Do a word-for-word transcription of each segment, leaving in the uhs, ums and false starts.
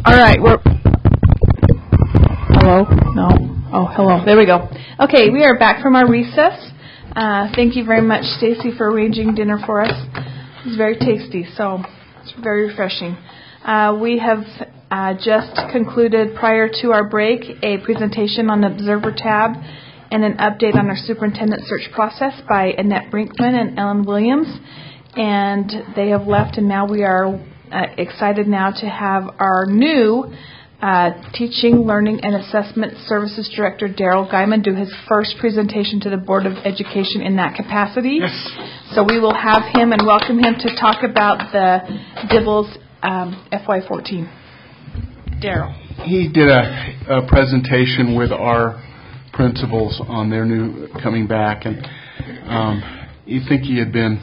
All right, we're... Hello? No? Oh, hello. There we go. Okay, we are back from our recess. Uh, thank you very much, Stacy, for arranging dinner for us. It was very tasty, so it's very refreshing. Uh, we have uh, just concluded, prior to our break, a presentation on the Observer tab and an update on our superintendent search process by Annette Brinkman and Ellen Williams. And they have left, and now we are uh, excited now to have our new uh, Teaching, Learning, and Assessment Services Director, Daryl Guyman, do his first presentation to the Board of Education in that capacity. Yes. So we will have him and welcome him to talk about the D I B L's um, F Y fourteen. Daryl. He did a, a presentation with our principals on their new coming back, and um, you think he had been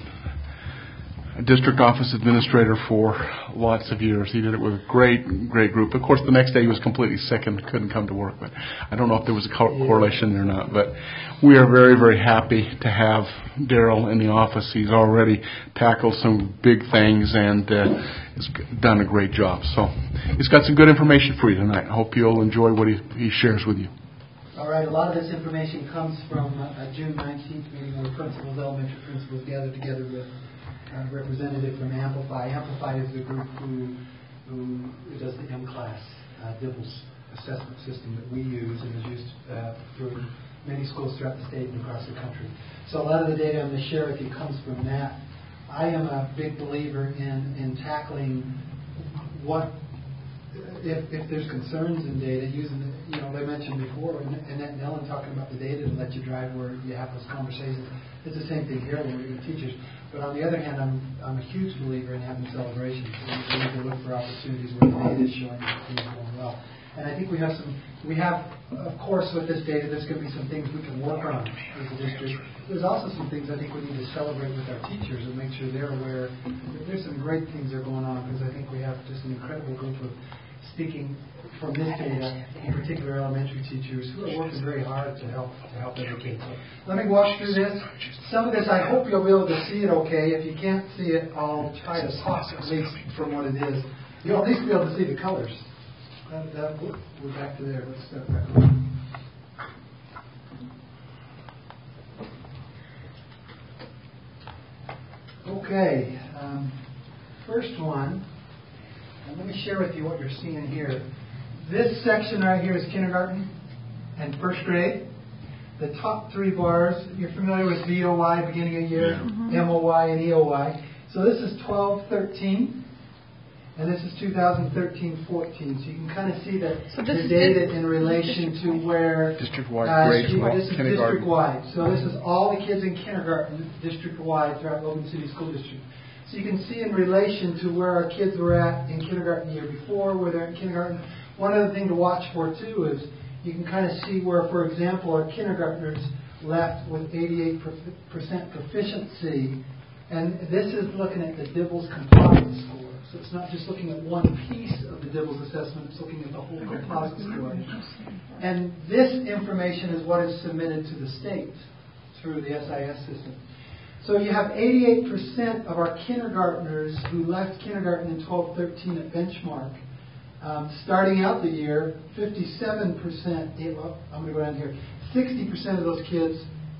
a district office administrator for lots of years. He did it with a great, great group. Of course, the next day he was completely sick and couldn't come to work, but I don't know if there was a co- correlation there or not. But we are very, very happy to have Daryl in the office. He's already tackled some big things and uh, has done a great job. So he's got some good information for you tonight. I hope you'll enjoy what he, he shares with you. All right, a lot of this information comes from a June nineteenth meeting where principals, elementary principals gathered together with a representative from Amplify. Amplify is the group who, who does the M-Class, uh, D I B L's assessment system that we use and is used uh, through many schools throughout the state and across the country. So a lot of the data I'm going to share with you comes from that. I am a big believer in, in tackling what If, if there's concerns in data, using the, you know, they mentioned before, and Annette and Ellen talking about the data to let you drive where you have those conversations. It's the same thing here when we're teachers. But on the other hand, I'm I'm a huge believer in having celebrations. We need to look for opportunities where the data is showing that things are going well. And I think we have some, we have, of course, with this data, there's going to be some things we can work on as a district. There's also some things I think we need to celebrate with our teachers and make sure they're aware that there's some great things that are going on, because I think we have just an incredible group of, speaking from this data, in particular elementary teachers who are working very hard to help to help educate. So let me walk through this. Some of this I hope you'll be able to see it okay. If you can't see it, I'll try to talk at least from what it is. You'll at least be able to see the colors. That, that, we're back to there. Let's start back. Okay. Um, first one. And let me share with you what you're seeing here. This section right here is kindergarten and first grade. The top three bars, you're familiar with V O Y, beginning of year, mm-hmm. M O Y, and E O Y. So this is twelve thirteen, and this is two thousand thirteen fourteen. So you can kind of see the, so the data in relation to where... District-wide uh, grades, This is kindergarten. district-wide. So this is all the kids in kindergarten, district-wide, throughout Logan City School District. So you can see in relation to where our kids were at in kindergarten the year before, where they're in kindergarten. One other thing to watch for, too, is you can kind of see where, for example, our kindergartners left with eighty-eight percent proficiency. And this is looking at the D I B L's composite score. So it's not just looking at one piece of the D I B L's assessment, it's looking at the whole composite score. And this information is what is submitted to the state through the S I S system. So you have eighty-eight percent of our kindergartners who left kindergarten in twelve thirteen at benchmark. Um, starting out the year, fifty-seven percent, well, I'm going to go down here, sixty percent of those kids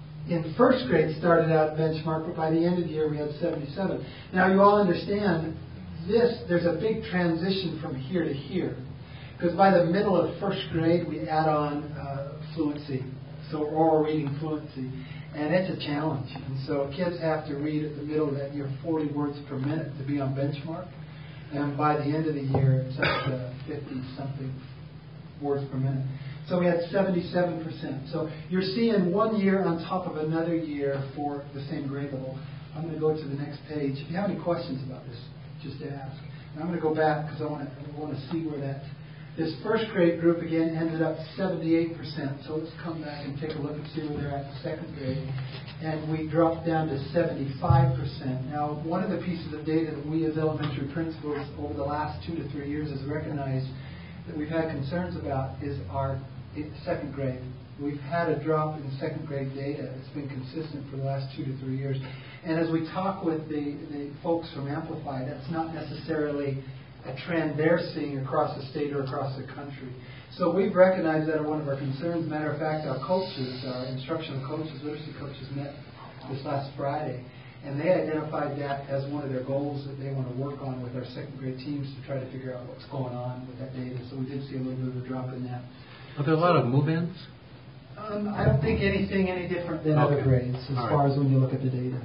in first grade started out at benchmark, but by the end of the year we had seventy-seven. Now you all understand this, there's a big transition from here to here. Because by the middle of first grade we add on uh, fluency, so oral reading fluency. And it's a challenge. And so kids have to read at the middle of that year forty words per minute to be on benchmark. And by the end of the year, it's up to fifty-something words per minute. So we had seventy-seven percent. So you're seeing one year on top of another year for the same grade level. I'm going to go to the next page. If you have any questions about this, just ask. And I'm going to go back because I want to, I want to see where that... This first grade group, again, ended up seventy-eight percent. So let's come back and take a look and see where they're at in second grade. And we dropped down to seventy-five percent. Now, one of the pieces of data that we as elementary principals over the last two to three years has recognized that we've had concerns about is our second grade. We've had a drop in second grade data. It's been consistent for the last two to three years. And as we talk with the, the folks from Amplify, that's not necessarily a trend they're seeing across the state or across the country. So we've recognized that as one of our concerns. Matter of fact, our coaches, our instructional coaches, literacy coaches met this last Friday, and they identified that as one of their goals that they want to work on with our second grade teams to try to figure out what's going on with that data. So we did see a little bit of a drop in that. Are there a lot of move-ins? Um, I don't think anything any different than Okay. other grades as All far right. as when you look at the data.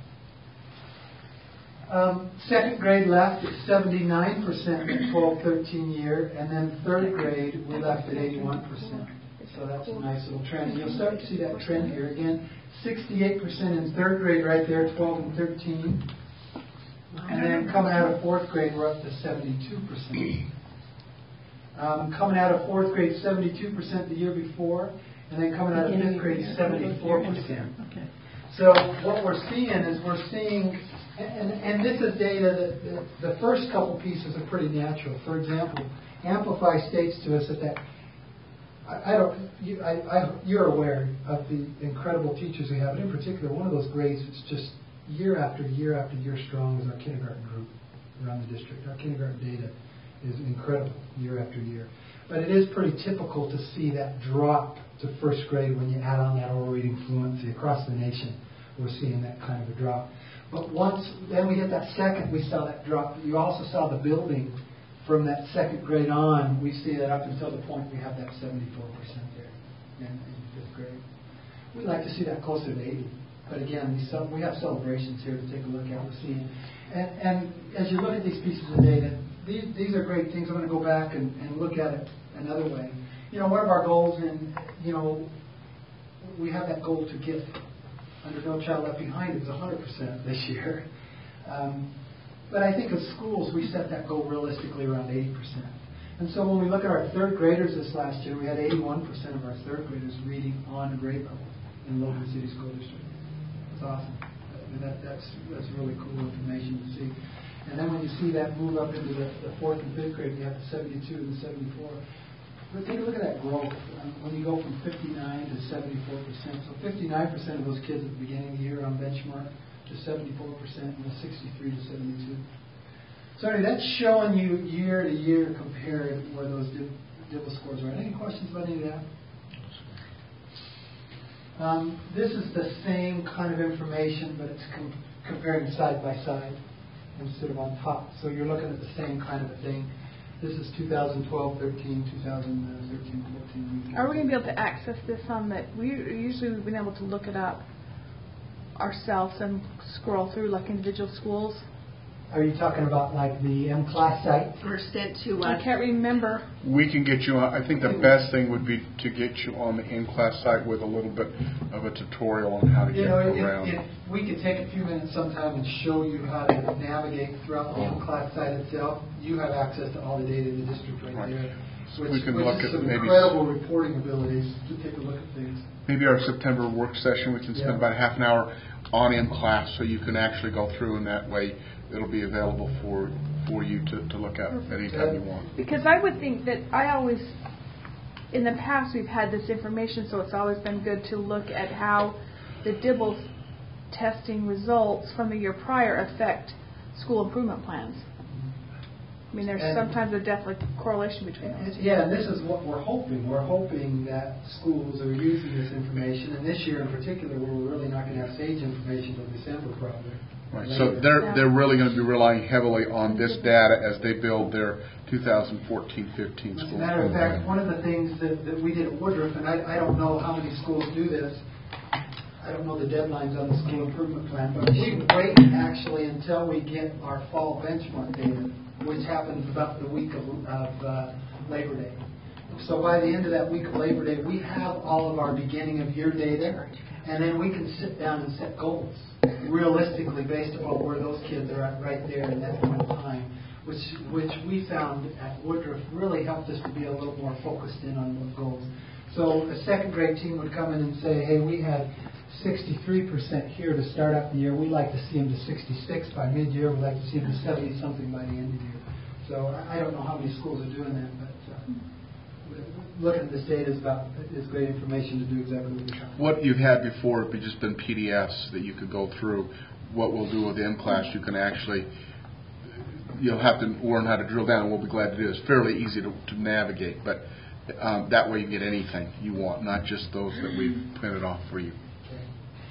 Um, second grade left at seventy-nine percent in twelve thirteen year, and then third grade we left at eighty-one percent. So that's a nice little trend. And you'll start to see that trend here again. sixty-eight percent in third grade right there, twelve and thirteen. And then coming out of fourth grade, we're up to seventy-two percent. Um, coming out of fourth grade, seventy-two percent the year before, and then coming out of fifth grade, seventy-four percent. Okay. So what we're seeing is we're seeing, and, and this is data that, that the first couple pieces are pretty natural. For example, Amplify states to us that, that I, I don't, you, I, I, you're aware of the incredible teachers we have, and in particular, one of those grades that's just year after year after year strong is our kindergarten group around the district. Our kindergarten data is incredible year after year. But it is pretty typical to see that drop to first grade when you add on that oral reading fluency across the nation. We're seeing that kind of a drop. But once then we hit that second, we saw that drop. You also saw the building from that second grade on. We see that up until the point we have that seventy-four percent there in, in fifth grade. We'd like to see that closer to eighty. But again, we, cel- we have celebrations here to take a look at. We're seeing, and, and as you look at these pieces of data, these, these are great things. I'm going to go back and, and look at it another way. You know, one of our goals, in, you know, we have that goal to get under No Child Left Behind. It was one hundred percent this year. Um, but I think of schools, we set that goal realistically around eighty percent. And so when we look at our third graders this last year, we had eighty-one percent of our third graders reading on grade level in Logan City School District. That's awesome. That, that's, that's really cool information to see. And then when you see that move up into the, the fourth and fifth grade, you have the seventy-two and the seventy-four. But take a look at that growth. Um, when you go from fifty-nine to seventy-four percent. So fifty-nine percent of those kids at the beginning of the year on benchmark to seventy-four percent, and the sixty-three to seventy-two. Sorry, that's showing you year to year compared where those DIBEL scores are. Any questions about any of that? Um, this is the same kind of information, but it's com- comparing side by side instead of on top. So you're looking at the same kind of a thing. This is two thousand twelve thirteen, two thousand thirteen fourteen. Are we going to be able to access this on the, we usually we've been able to look it up ourselves and scroll through like individual schools? Are you talking about like the M-Class site? Or sent to I us. can't remember. We can get you on, I think the best thing would be to get you on the in-class site with a little bit of a tutorial on how to You get know, if, around. if we could take a few minutes sometime and show you how to navigate throughout the M-Class site itself, you have access to all the data in the district right, Right. there. So Which, we can which look is at some maybe incredible reporting abilities to take a look at things. maybe our September work session, we can spend Yeah. about half an hour on in-class so you can actually go through, and that way it'll be available for for you to, to look at anytime you want. Because I would think that I always, in the past we've had this information, so it's always been good to look at how the DIBEL testing results from the year prior affect school improvement plans. I mean, there's And- sometimes a definite correlation between those two. Yeah, and this is what we're hoping. We're hoping that schools are using this information, and this year in particular, we're really not going to have SAGE information until December probably. Right. So they're they're really going to be relying heavily on this data as they build their two thousand fourteen fifteen As a school matter of program. fact, one of the things that, that we did at Woodruff, and I, I don't know how many schools do this, I don't know the deadlines on the school improvement plan, but we wait actually until we get our fall benchmark data, which happens about the week of, of uh, Labor Day. So by the end of that week of Labor Day, we have all of our beginning of year data, and then we can sit down and set goals realistically based upon where those kids are at right there in that point of time, which which we found at Woodruff really helped us to be a little more focused in on those goals. So a second grade team would come in and say, hey, we had sixty-three percent here to start out the year. We'd like to see them to sixty-six by mid-year. We'd like to see them to seventy-something by the end of the year. So I I don't know how many schools are doing that, but uh, looking at this data is about is great information to do exactly what you're talking about. What you've had before would be just been P D Fs that you could go through. What we'll do with M-Class, you can actually you'll have to learn how to drill down, and we'll be glad to do it. It's fairly easy to, to navigate, but um, that way you get anything you want, not just those that we've printed off for you. Okay.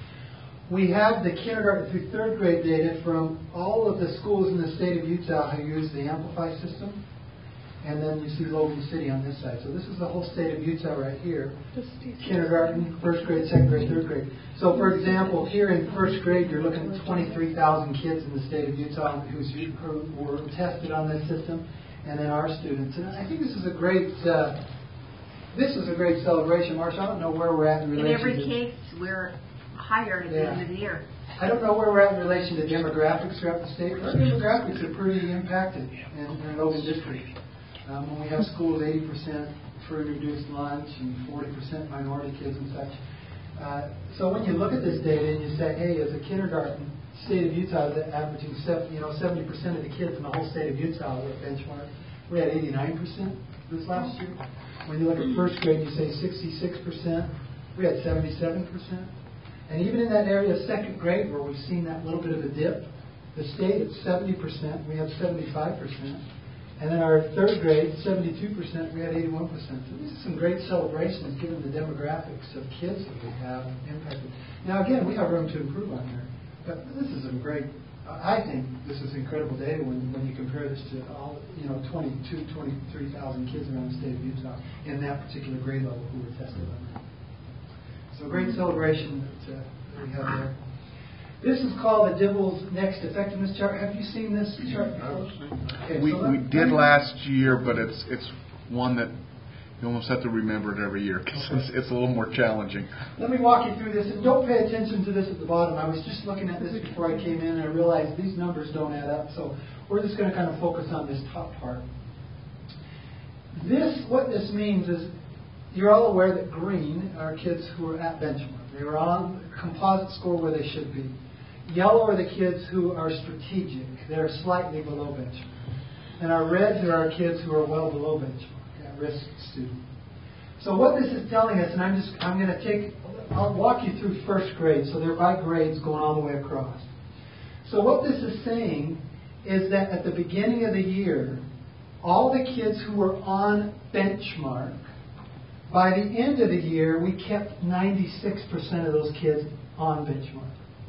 We have the kindergarten through third grade data from all of the schools in the state of Utah who use the Amplify system. And then you see Logan City on this side. So this is the whole state of Utah right here. Kindergarten, first grade, second grade, third grade. So for example, here in first grade, you're looking at twenty-three thousand kids in the state of Utah who's, who were tested on this system, and then our students. And I think this is a great, uh, this is a great celebration. Marsha, I don't know where we're at in relation In every to, case, we're higher at the Yeah. end of the year. I don't know where we're at in relation to demographics throughout the state. Our demographics are pretty impacted in, in Logan District. Um, when we have schools, eighty percent for reduced lunch and forty percent minority kids and such. Uh, so when you look at this data and you say, hey, as a kindergarten, state of Utah is averaging seven, you know, seventy percent of the kids in the whole state of Utah were at benchmark. We had eighty-nine percent this last year. When you look at first grade, you say sixty-six percent. We had seventy-seven percent. And even in that area of second grade where we've seen that little bit of a dip, the state at seventy percent, we have seventy-five percent. And then our third grade, seventy-two percent, we had eighty-one percent. So these are some great celebrations given the demographics of kids that we have impacted. Now again, we have room to improve on here. But this is a great, I think this is incredible data when, when you compare this to all, you know, twenty-two, twenty-three thousand kids around the state of Utah in that particular grade level who were tested on that. So great celebration that, uh, that we have there. This is called the Dibble's Next Effectiveness Chart. Have you seen this chart before? Okay, We, so we let- did last year, but it's it's one that you almost have to remember it every year because Okay. it's, it's a little more challenging. Let me walk you through this, and don't pay attention to this at the bottom. I was just looking at this before I came in, and I realized these numbers don't add up, so we're just going to kind of focus on this top part. This, what this means is, you're all aware that green are kids who are at benchmark. They were on composite score where they should be. Yellow are the kids who are strategic. They're slightly below benchmark. And our reds are our kids who are well below benchmark, at-risk student. So what this is telling us, and I'm just I'm going to take, I'll walk you through first grade. So they're by grades going all the way across. So what this is saying is that at the beginning of the year, all the kids who were on benchmark, by the end of the year, we kept ninety-six percent of those kids on benchmark.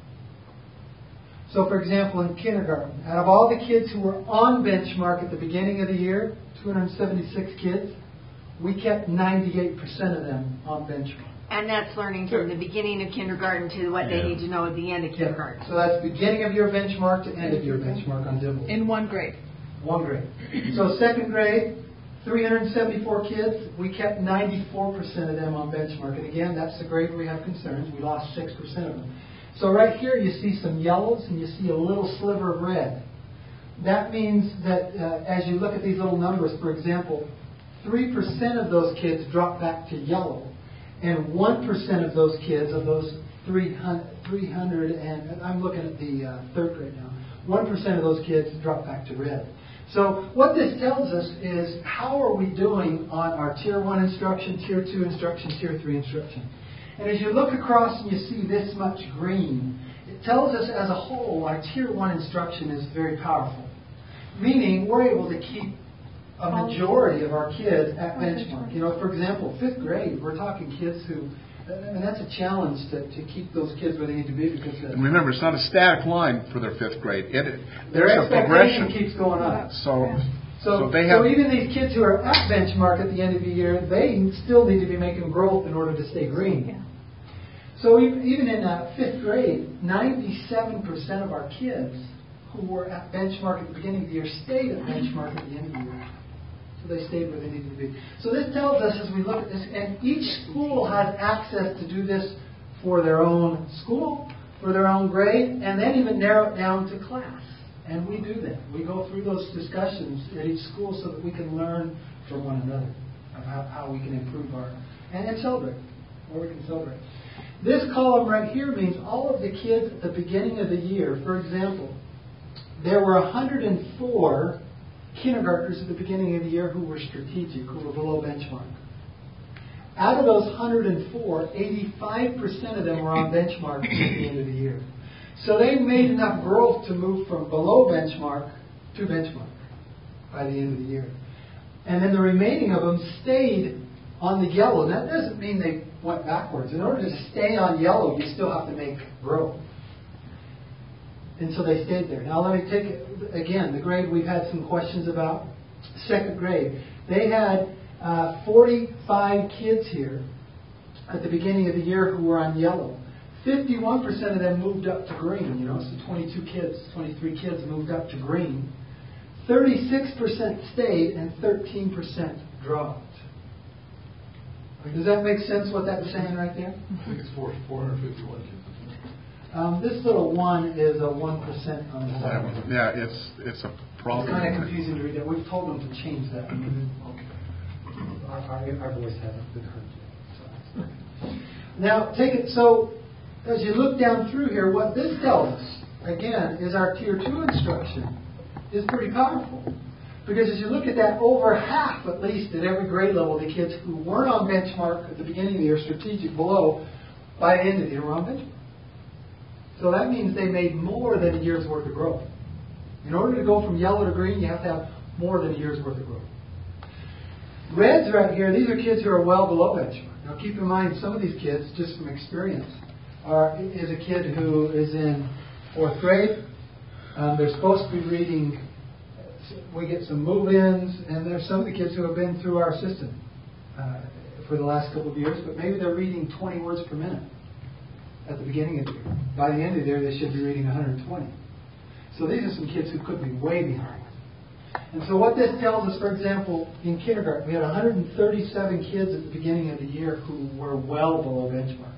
So, for example, in kindergarten, out of all the kids who were on benchmark at the beginning of the year, two hundred seventy-six kids, we kept ninety-eight percent of them on benchmark. And that's learning from the beginning of kindergarten to what Yeah. they need to know at the end of kindergarten. So that's beginning of your benchmark to end of your benchmark on Dibble. In one grade. One grade. So second grade, three hundred seventy-four kids, we kept ninety-four percent of them on benchmark. And again, that's the grade where we have concerns. We lost six percent of them. So right here you see some yellows and you see a little sliver of red. That means that uh, as you look at these little numbers, for example, three percent of those kids drop back to yellow, and one percent of those kids, of those three hundred, and I'm looking at the uh, third grade now, one percent of those kids drop back to red. So what this tells us is how are we doing on our Tier one instruction, Tier two instruction, Tier three instruction. And as you look across and you see this much green, it tells us as a whole our Tier one instruction is very powerful. Meaning we're able to keep a majority of our kids at benchmark. You know, for example, fifth grade, we're talking kids who, I mean, that's a challenge to, to keep those kids where they need to be because uh, And remember, it's not a static line for their fifth grade. It, their there's a expectation progression. keeps going up. So, So, so they have. so even these kids who are at benchmark at the end of the year, they still need to be making growth in order to stay green. Yeah. So even, even in uh, fifth grade, ninety-seven percent of our kids who were at benchmark at the beginning of the year stayed at benchmark at the end of the year. So they stayed where they needed to be. So this tells us as we look at this, and each school has access to do this for their own school, for their own grade, and then even narrow it down to class. And we do that. We go through those discussions at each school so that we can learn from one another of how, how we can improve our, and, and celebrate, or we can celebrate. This column right here means all of the kids at the beginning of the year. For example, there were one hundred four kindergartners at the beginning of the year who were strategic, who were below benchmark. Out of those one hundred four, eighty-five percent of them were on benchmark at the end of the year. So they made enough growth to move from below benchmark to benchmark. by the end of the year. And then the remaining of them stayed on the yellow. That doesn't mean they went backwards. In order to stay on yellow, you still have to make growth. And so they stayed there. Now let me take it again. The grade we've had some questions about. Second grade. They had uh, forty-five kids here at the beginning of the year who were on yellow. fifty-one percent of them moved up to green. You know, so twenty-two kids, twenty-three kids moved up to green. thirty-six percent stayed and thirteen percent dropped. Does that make sense what that's saying right there? I think it's four hundred fifty-one kids. Um, this little one is a one percent on the That side. one, yeah, it's it's a It's problem. kind of confusing to read that. We've told them to change that. Okay. Our, our, our voice hasn't been heard yet. So. Now, take it, so as you look down through here, what this tells us, again, is our Tier two instruction is pretty powerful. Because as you look at that, over half, at least, at every grade level, the kids who weren't on benchmark at the beginning of the year, strategic below, by the end of the year were on benchmark. So that means they made more than a year's worth of growth. In order to go from yellow to green, you have to have more than a year's worth of growth. Reds right here, these are kids who are well below benchmark. Now keep in mind, some of these kids, just from experience, are is a kid who is in fourth grade. Um, they're supposed to be reading, we get some move-ins, and there's some of the kids who have been through our system uh, for the last couple of years, but maybe they're reading twenty words per minute at the beginning of the year. By the end of the year, they should be reading one hundred twenty. So these are some kids who could be way behind. And so what this tells us, for example, in kindergarten, we had one hundred thirty-seven kids at the beginning of the year who were well below benchmark.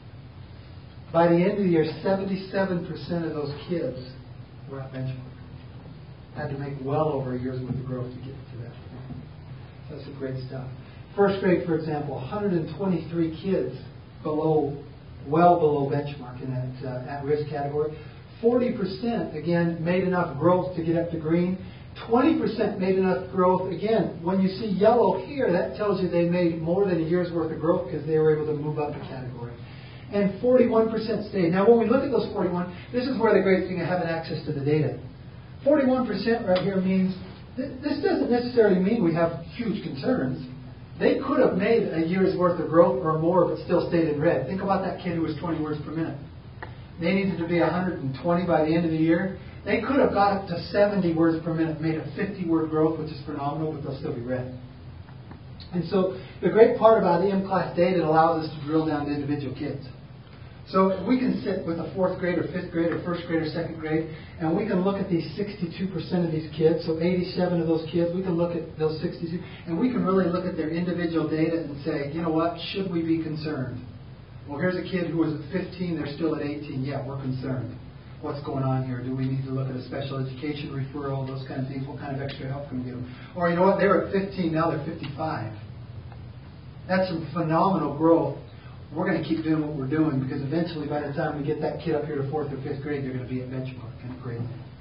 By the end of the year, seventy-seven percent of those kids were at benchmark. Had to make well over a year's worth of growth to get to that point. So that's some great stuff. First grade, for example, one hundred twenty-three kids below, well below benchmark in that uh, at-risk category. forty percent, again, made enough growth to get up to green. twenty percent made enough growth. Again, when you see yellow here, that tells you they made more than a year's worth of growth because they were able to move up a category. And forty-one percent stayed. Now, when we look at those forty-one, this is where the great thing of having access to the data. forty-one percent right here means, th- this doesn't necessarily mean we have huge concerns. They could have made a year's worth of growth or more, but still stayed in red. Think about that kid who was twenty words per minute. They needed to be one hundred twenty by the end of the year. They could have got up to seventy words per minute, made a fifty-word growth, which is phenomenal, but they'll still be red. And so the great part about the M-Class data, it allows us to drill down to individual kids. So we can sit with a fourth grade or fifth grade or first grade or second grade, and we can look at these sixty-two percent of these kids, so eighty-seven of those kids, we can look at those sixty-two, and we can really look at their individual data and say, you know what, should we be concerned? Well, here's a kid who was at fifteen, they're still at eighteen. Yeah, we're concerned. What's going on here? Do we need to look at a special education referral, those kind of things? What kind of extra help can we give them? Or, you know what, they were at fifteen, now they're fifty-five. That's some phenomenal growth. We're going to keep doing what we're doing because eventually by the time we get that kid up here to fourth or fifth grade, they're going to be at benchmark and grade.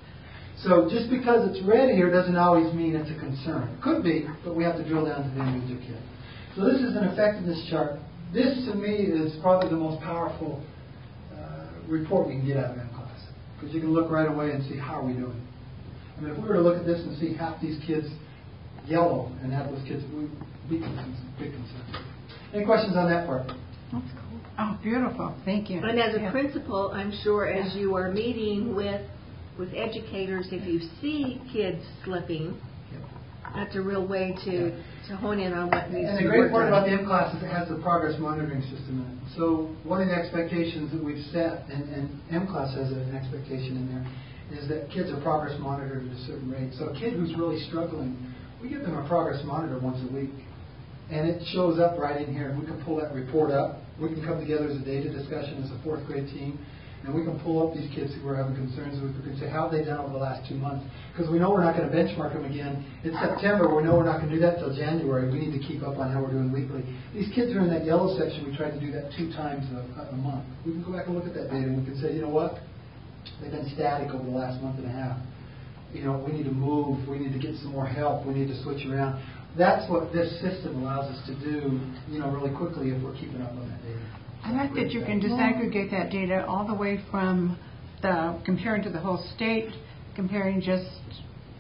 So just because it's red here doesn't always mean it's a concern. It could be, but we have to drill down to the individual kid. So this is an effectiveness chart. This, to me, is probably the most powerful uh, report we can get out of M-Class. Because you can look right away and see how are we doing. I mean, if we were to look at this and see half these kids yellow and have those kids, we'd be concerned, big concern. Any questions on that part? That's cool. Oh, beautiful. Thank you. And as a Yeah. principal, I'm sure as you are meeting with with educators, if you see kids slipping, that's a real way to, to hone in on what needs And to the be great worked part on. about the M-Class is it has the progress monitoring system in it. So one of the expectations that we've set, and, and M-Class has an expectation in there, is that kids are progress monitored at a certain rate. So a kid who's really struggling, we give them a progress monitor once a week. And it shows up right in here. We can pull that report up. We can come together as a data discussion as a fourth grade team. And we can pull up these kids who are having concerns with. We can say, how have they done over the last two months? Because we know we're not going to benchmark them again. It's September. We know we're not going to do that until January. We need to keep up on how we're doing weekly. These kids are in that yellow section. We tried to do that two times a, a month. We can go back and look at that data and we can say, you know what? They've been static over the last month and a half. You know, we need to move. We need to get some more help. We need to switch around. That's what this system allows us to do, you know, really quickly if we're keeping up on that data. I like that you can disaggregate that data all the way from the comparing to the whole state, comparing just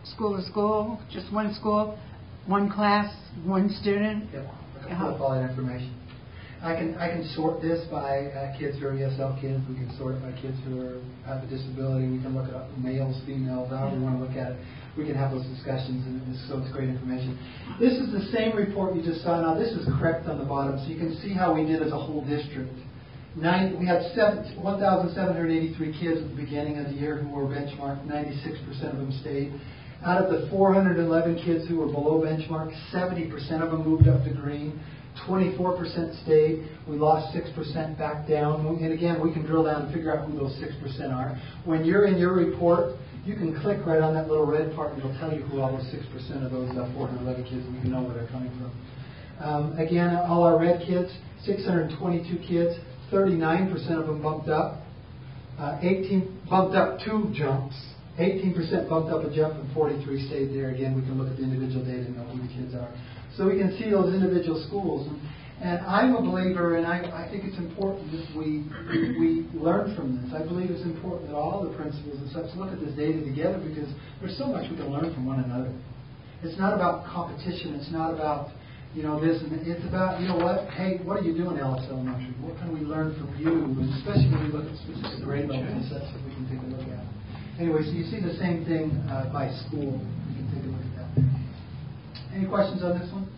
school to school, just one school, one class, one student? Yep, I can pull up all that information. I can I can sort this by uh, kids who are E S L kids. We can sort it by kids who are, have a disability. We can look at males, females, however we want to look at it. We can have those discussions, and it's, so it's great information. This is the same report you just saw. Now, this is correct on the bottom, so you can see how we did as a whole district. Nine, we had one thousand seven hundred eighty-three kids at the beginning of the year who were benchmarked. ninety-six percent of them stayed. Out of the four hundred eleven kids who were below benchmark, seventy percent of them moved up to green. twenty-four percent stayed. We lost six percent back down. And again, we can drill down and figure out who those six percent are. When you're in your report, you can click right on that little red part and it'll tell you who all those six percent of those uh, four hundred eleven kids, and you can know where they're coming from. Um, again, all our red kids, six hundred twenty-two kids, thirty-nine percent of them bumped up. Uh, eighteen bumped up two jumps. eighteen percent bumped up a jump and forty-three stayed there. Again, we can look at the individual data and know who the kids are. So we can see those individual schools. And, and I'm a believer, and I, I think it's important that we we learn from this. I believe it's important that all the principals and such look at this data together, because there's so much we can learn from one another. It's not about competition. It's not about, you know, this. And it's about, you know what, hey, what are you doing, Ellis Elementary? What can we learn from you? And especially when we look at specific grade levels and such that we can take a look at. Anyway, so you see the same thing uh, by school. We can take a look at that. Any questions on this one?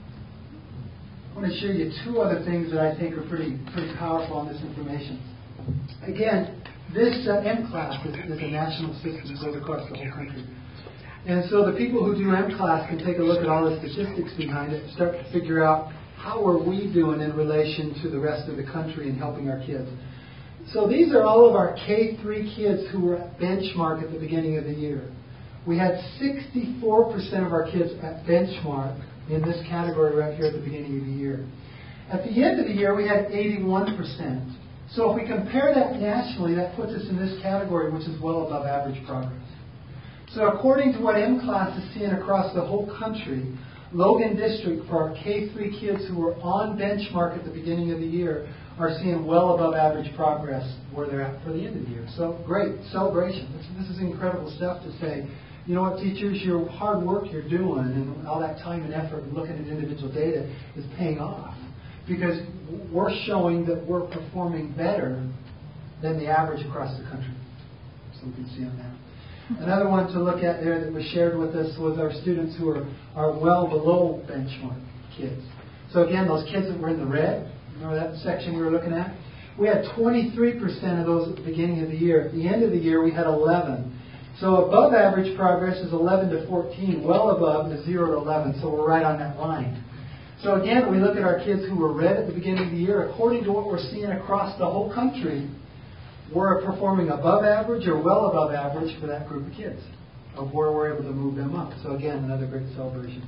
I want to share you two other things that I think are pretty pretty powerful on this information. Again, this uh, M-CLASS is, is a national system that goes across the whole country. And so the people who do M-CLASS can take a look at all the statistics behind it and start to figure out how are we doing in relation to the rest of the country in helping our kids. So these are all of our K three kids who were at benchmark at the beginning of the year. We had sixty-four percent of our kids at benchmark in this category right here at the beginning of the year. At the end of the year, we had eighty-one percent. So if we compare that nationally, that puts us in this category, which is well above average progress. So according to what M-CLASS is seeing across the whole country, Logan District, for our K three kids who were on benchmark at the beginning of the year, are seeing well above average progress where they're at for the end of the year. So great, celebration. This, this is incredible stuff to say, you know what, teachers, your hard work you're doing and all that time and effort and looking at individual data is paying off. Because we're showing that we're performing better than the average across the country. So we can see on that. Another one to look at there that was shared with us was our students who are, are well below benchmark kids. So again, those kids that were in the red, remember that section we were looking at? We had twenty-three percent of those at the beginning of the year. At the end of the year, we had eleven. So above average progress is eleven to fourteen. Well above is zero to eleven. So we're right on that line. So again, we look at our kids who were red at the beginning of the year. According to what we're seeing across the whole country, we're performing above average or well above average for that group of kids of where we're able to move them up. So again, another great celebration.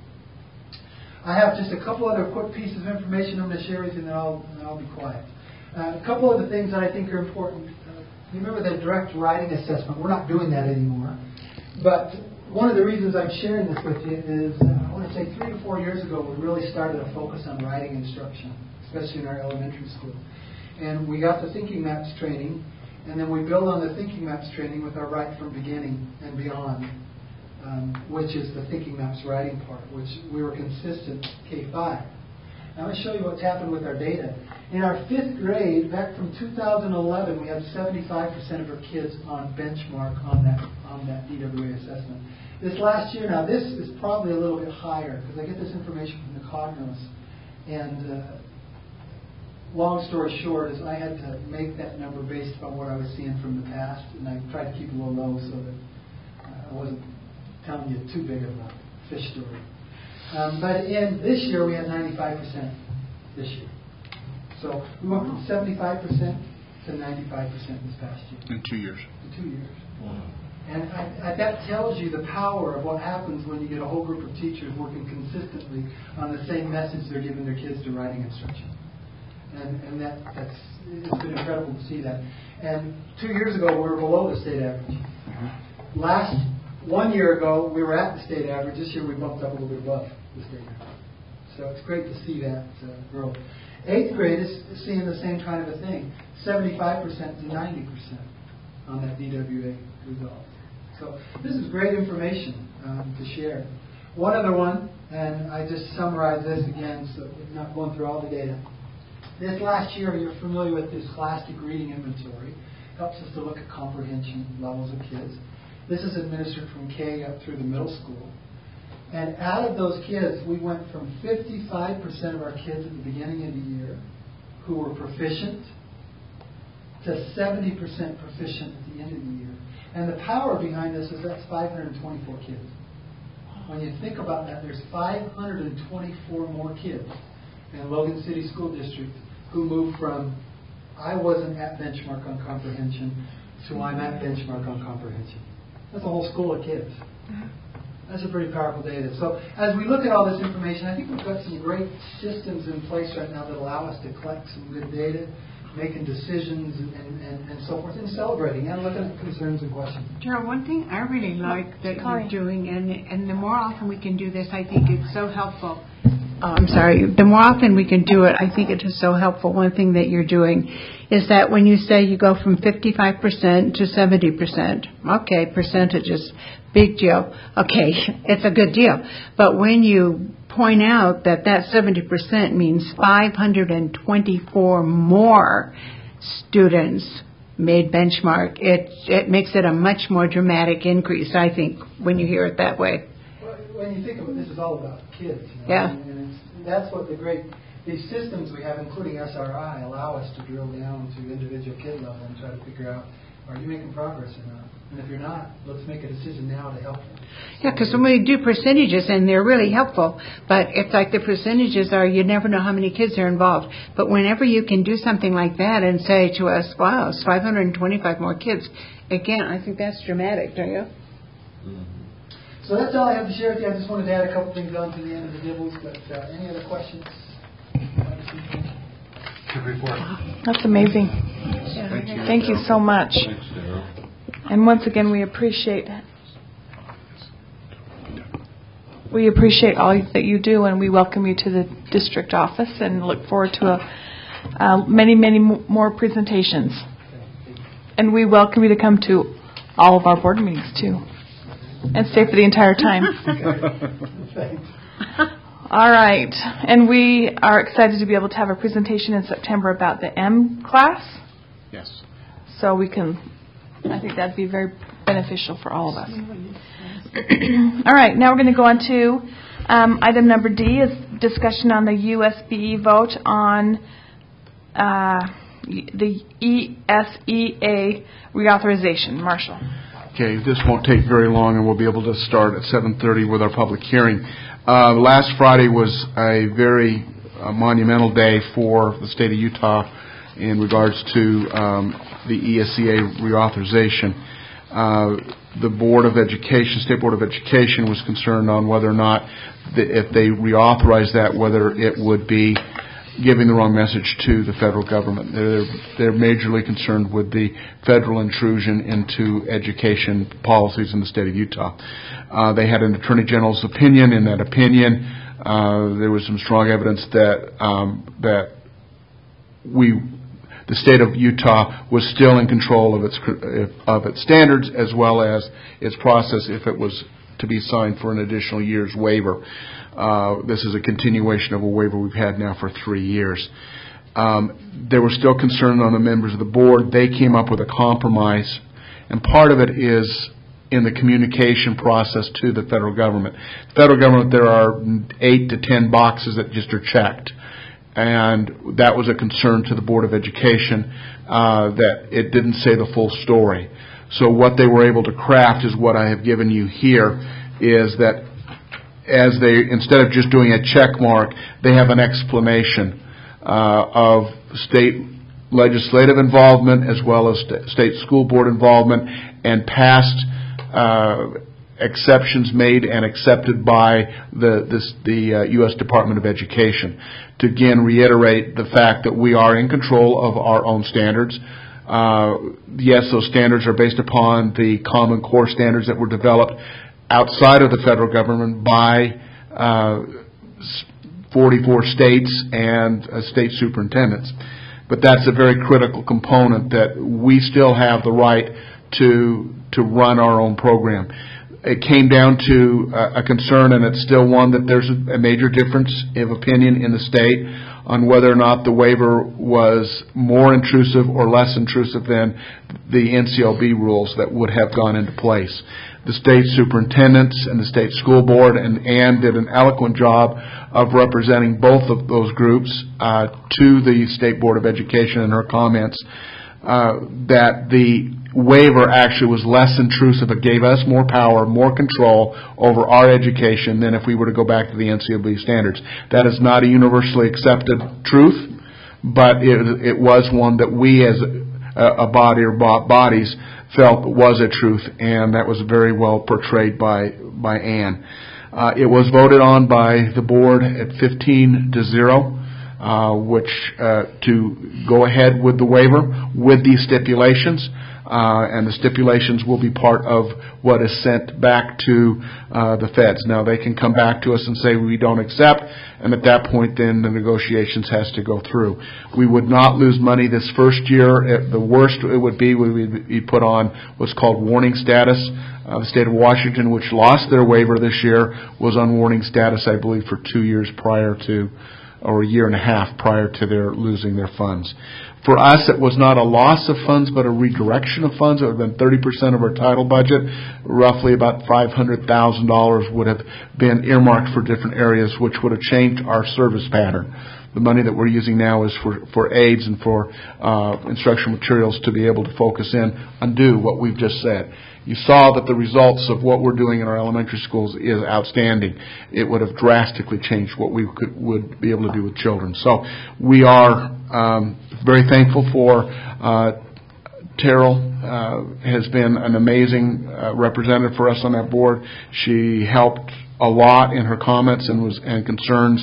I have just a couple other quick pieces of information I'm going to share with you, and then I'll, and I'll be quiet. Uh, a couple other things that I think are important. Uh, remember the direct writing assessment. We're not doing that anymore. But one of the reasons I'm sharing this with you is, uh, I want to say three or four years ago, we really started a focus on writing instruction, especially in our elementary school. And we got the Thinking Maps training, and then we build on the Thinking Maps training with our Write from Beginning and Beyond, um, which is the Thinking Maps writing part, which we were consistent K five. Now I'm going to show you what's happened with our data. In our fifth grade, back from two thousand eleven, we had seventy-five percent of our kids on benchmark on that on that D W A assessment. This last year, now this is probably a little bit higher because I get this information from the Cognos. And uh, long story short is I had to make that number based on what I was seeing from the past, and I tried to keep it a little low so that uh, I wasn't telling you too big of a fish story. Um, but in this year, we had ninety-five percent this year. So we went from seventy-five percent to ninety-five percent this past year. In two years. In two years. Wow. And I, I, that tells you the power of what happens when you get a whole group of teachers working consistently on the same message they're giving their kids to writing instruction. And, and that, that's, it's been incredible to see that. And two years ago, we were below the state average. Mm-hmm. Last, one year ago, we were at the state average. This year, we bumped up a little bit above the state average. So it's great to see that uh, growth. Eighth grade is seeing the same kind of a thing, seventy-five percent to ninety percent on that D W A result. So this is great information um, to share. One other one, and I just summarize this again, so we're not going through all the data. This last year, you're familiar with this Scholastic Reading Inventory. Helps us to look at comprehension levels of kids. This is administered from K up through the middle school. And out of those kids, we went from fifty-five percent of our kids at the beginning of the year who were proficient to seventy percent proficient at the end of the year. And the power behind this is that's five hundred twenty-four kids. When you think about that, there's five hundred twenty-four more kids in Logan City School District who moved from I wasn't at benchmark on comprehension to I'm at benchmark on comprehension. That's a whole school of kids. That's a pretty powerful data. So as we look at all this information, I think we've got some great systems in place right now that allow us to collect some good data, making decisions and, and, and so forth, and celebrating and looking at concerns and questions. Gerald, one thing I really like that Sorry. you're doing, and and the more often we can do this, I think it's so helpful. Oh, I'm sorry. The more often we can do it, I think it is so helpful. One thing that you're doing is that when you say you go from fifty-five percent to seventy percent, okay, percentages, big deal. Okay, it's a good deal. But when you point out that that seventy percent means five hundred twenty-four more students made benchmark, it it makes it a much more dramatic increase, I think, when you hear it that way. Well, when you think of it, this is all about kids. You know? Yeah. And, and it's, that's what the great, these systems we have, including S R I, allow us to drill down to individual kid level and try to figure out, are you making progress or not? And if you're not, let's make a decision now to help you. Yeah, because when we do percentages, and they're really helpful, but it's like the percentages are, you never know how many kids are involved. But whenever you can do something like that and say to us, wow, it's five hundred twenty-five more kids, again, I think that's dramatic, don't you? So that's all I have to share with you. I just wanted to add a couple things on to the end of the dibbles, but uh, any other questions? Good report. That's amazing. Thank you. Thank you so much. Thanks, Darryl. And once again, we appreciate we appreciate all that you do, and we welcome you to the district office and look forward to a, uh, many, many more presentations. And we welcome you to come to all of our board meetings too, and stay for the entire time. Thanks. All right, and we are excited to be able to have a presentation in September about the M class. Yes. So we can, I think that'd be very beneficial for all of us. All right, now we're going to go on to um, item number D is discussion on the U S B E vote on uh, the E S E A reauthorization. Marshall. Okay, this won't take very long, and we'll be able to start at seven thirty with our public hearing. Uh, last Friday was a very uh, monumental day for the state of Utah in regards to um, the E S E A reauthorization. Uh, the Board of Education, State Board of Education, was concerned on whether or not, the, if they reauthorized that, whether it would be giving the wrong message to the federal government. They're, they're majorly concerned with the federal intrusion into education policies in the state of Utah. Uh, they had an Attorney General's opinion. In that opinion, uh, there was some strong evidence that um, that we, the state of Utah, was still in control of its of its standards as well as its process if it was to be signed for an additional year's waiver. Uh, this is a continuation of a waiver we've had now for three years. Um, there were still concern on the members of the board. They came up with a compromise, and part of it is in the communication process to the federal government. The federal government, there are eight to ten boxes that just are checked, and that was a concern to the Board of Education uh, that it didn't say the full story. So what they were able to craft is what I have given you here, is that as they, instead of just doing a check mark, they have an explanation uh, of state legislative involvement as well as st- state school board involvement and past uh, exceptions made and accepted by the this, the uh, U S Department of Education. To again reiterate the fact that we are in control of our own standards. Uh, yes, those standards are based upon the Common Core standards that were developed outside of the federal government by uh, forty-four states and uh, state superintendents. But that's a very critical component, that we still have the right to to run our own program. It came down to a, a concern, and it's still one, that there's a, a major difference of opinion in the state on whether or not the waiver was more intrusive or less intrusive than the N C L B rules that would have gone into place. The state superintendents and the state school board and Ann did an eloquent job of representing both of those groups uh, to the State Board of Education in her comments, uh, that the waiver actually was less intrusive. It gave us more power, more control over our education than if we were to go back to the N C L B standards. That is not a universally accepted truth, but it, it was one that we as a, a body or bodies felt was a truth, and that was very well portrayed by by Ann. Uh, it was voted on by the board at fifteen to zero, uh, which uh, to go ahead with the waiver with these stipulations. Uh, and the stipulations will be part of what is sent back to uh, the feds. Now, they can come back to us and say we don't accept, and at that point then the negotiations has to go through. We would not lose money this first year. It, the worst it would be would be put on what's called warning status. Uh, the state of Washington, which lost their waiver this year, was on warning status, I believe, for two years prior to, or a year and a half prior to their losing their funds. For us, it was not a loss of funds, but a redirection of funds. It would have been thirty percent of our title budget. Roughly about five hundred thousand dollars would have been earmarked for different areas, which would have changed our service pattern. The money that we're using now is for, for aids and for uh, instructional materials to be able to focus in and do what we've just said. You saw that the results of what we're doing in our elementary schools is outstanding. It would have drastically changed what we could would be able to do with children. So we are um, very thankful for uh, Terrell. Uh, has been an amazing uh, representative for us on that board. She helped a lot in her comments and was and concerns,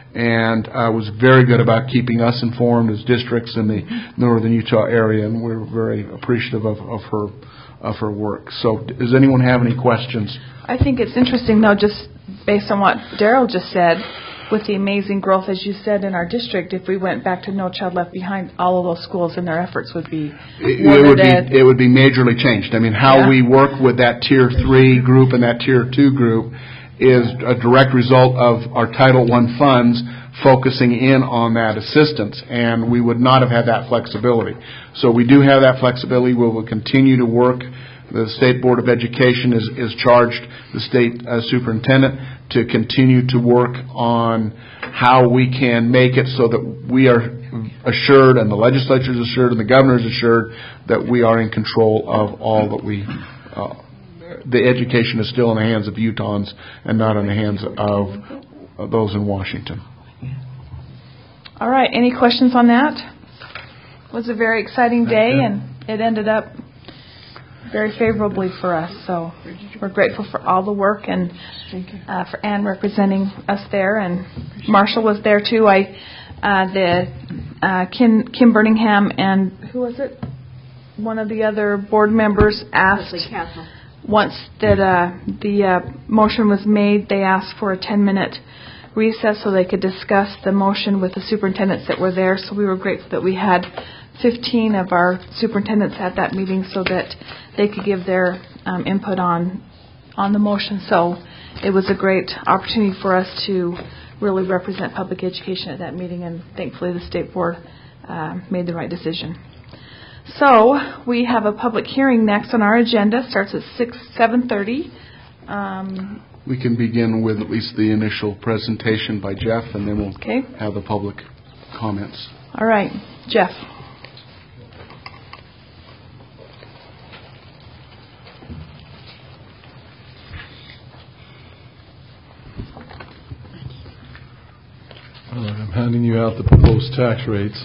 and uh, was very good about keeping us informed as districts in the northern Utah area, and we're very appreciative of, of her of her work. So does anyone have any questions? I think it's interesting, though, just based on what Darrell just said, with the amazing growth, as you said, in our district, if we went back to No Child Left Behind, all of those schools and their efforts would be it, it would be it would be majorly changed. I mean, how yeah. we work with that Tier three group and that Tier two group is a direct result of our Title one funds focusing in on that assistance, and we would not have had that flexibility. So we do have that flexibility. We will continue to work. The State Board of Education is, is charged, the state uh, superintendent, to continue to work on how we can make it so that we are assured, and the legislature is assured, and the governor is assured that we are in control of all that we uh, the education is still in the hands of Utahns and not in the hands of, of those in Washington. All right. Any questions on that? It was a very exciting day, and it ended up very favorably for us. So we're grateful for all the work, and uh, for Ann representing us there, and Marshall was there too. I, uh, the uh, Kim, Kim Birmingham, and who was it? One of the other board members asked. Once that uh, the uh, motion was made, they asked for a ten-minute recess so they could discuss the motion with the superintendents that were there. So we were grateful that we had fifteen of our superintendents at that meeting so that they could give their um, input on on the motion. So it was a great opportunity for us to really represent public education at that meeting, and thankfully the State Board uh, made the right decision. So we have a public hearing next on our agenda. Starts at six, seven thirty. Um, we can begin with at least the initial presentation by Jeff, and then we'll okay. have the public comments. All right, Jeff. All right, I'm handing you out the proposed tax rates.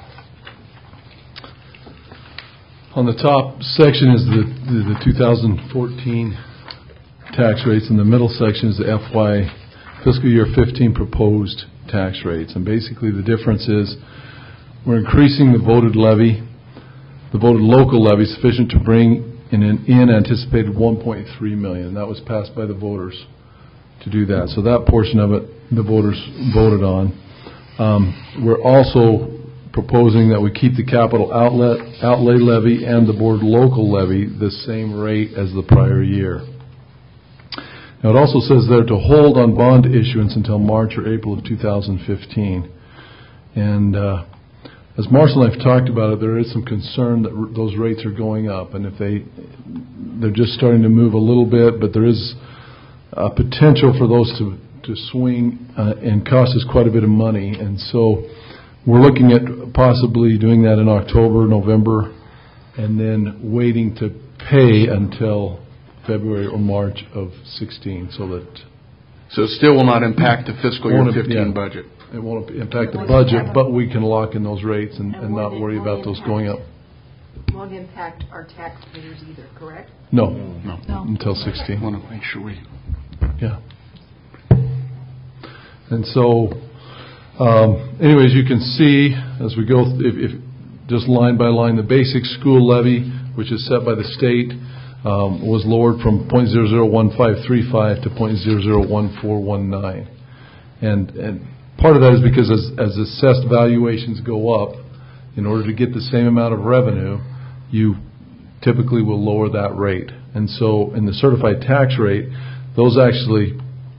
On the top section is the, the, the two thousand fourteen tax rates, and the middle section is the F Y fiscal year fifteen proposed tax rates. And basically the difference is we're increasing the voted levy, the voted local levy sufficient to bring in an in anticipated one point three million dollars. That was passed by the voters to do that. So that portion of it the voters voted on. Um, we're also proposing that we keep the capital outlet, outlay levy and the board local levy the same rate as the prior year. Now, it also says there to hold on bond issuance until March or April of two thousand fifteen. And uh, as Marshall and I have talked about it, there is some concern that r- those rates are going up. And if they, they're just starting to move a little bit, but there is a potential for those to, to swing uh, and cost us quite a bit of money. And so we're looking at possibly doing that in October, November, and then waiting to pay until February or March of sixteen, so that So it still will not impact the fiscal year Won't it- fifteen yeah. budget. it won't impact the Won't budget, impact- but we can lock in those rates and, And and not won't it- worry won't about those impact- going up. Won't impact our taxpayers either, correct? No, No. No. until I sixteen. want to make sure we... Yeah. And so, um, anyways, you can see as we go, th- if, if just line by line, the basic school levy, which is set by the state, um, was lowered from zero point zero zero one five three five to zero point zero zero one four one nine. And, and part of that is because as, as assessed valuations go up, in order to get the same amount of revenue, you typically will lower that rate. And so in the certified tax rate, those actually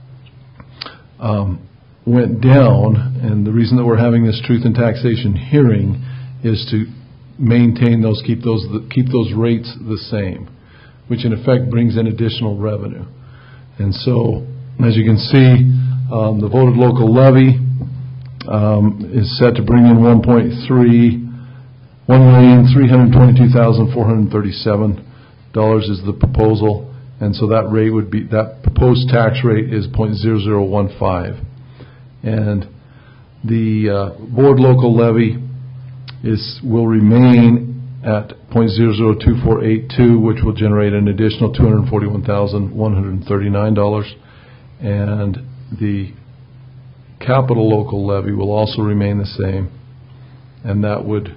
um, went down, and the reason that we're having this truth in taxation hearing is to maintain those, keep those, keep those rates the same, which in effect brings in additional revenue. And so, as you can see, um, the voted local levy um, is set to bring in one point three, one million three hundred twenty-two thousand four hundred thirty-seven dollars is the proposal, and so that rate would be, that proposed tax rate is zero point zero zero one five. And the uh, board local levy is, will remain at zero point zero zero two four eight two, which will generate an additional two hundred forty-one thousand one hundred thirty-nine dollars. And the capital local levy will also remain the same, and that would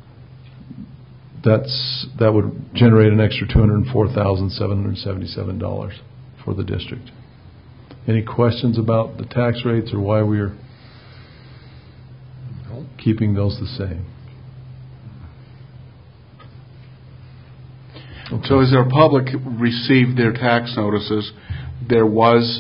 that's that would generate an extra two hundred four thousand seven hundred seventy-seven dollars for the district. Any questions about the tax rates or why we're keeping those the same? Okay. So as our public received their tax notices, there was,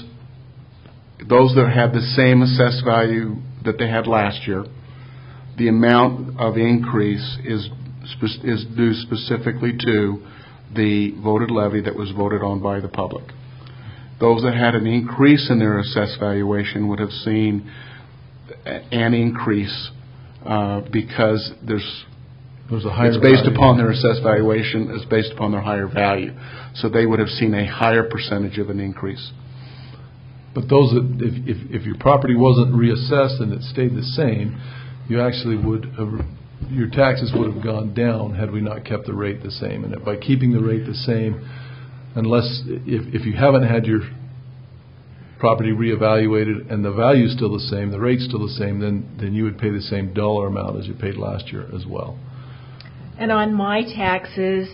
those that had the same assessed value that they had last year, the amount of increase is spe- is due specifically to the voted levy that was voted on by the public. Those that had an increase in their assessed valuation would have seen a- an increase uh, because there's There's a higher it's based value. upon their assessed valuation, it's based upon their higher value. So they would have seen a higher percentage of an increase. But those that, if, if, if your property wasn't reassessed and it stayed the same, you actually would have, your taxes would have gone down had we not kept the rate the same. And by keeping the rate the same, unless, if, if you haven't had your property reevaluated and the value's still the same, the rate's still the same, then, then you would pay the same dollar amount as you paid last year as well. And on my taxes,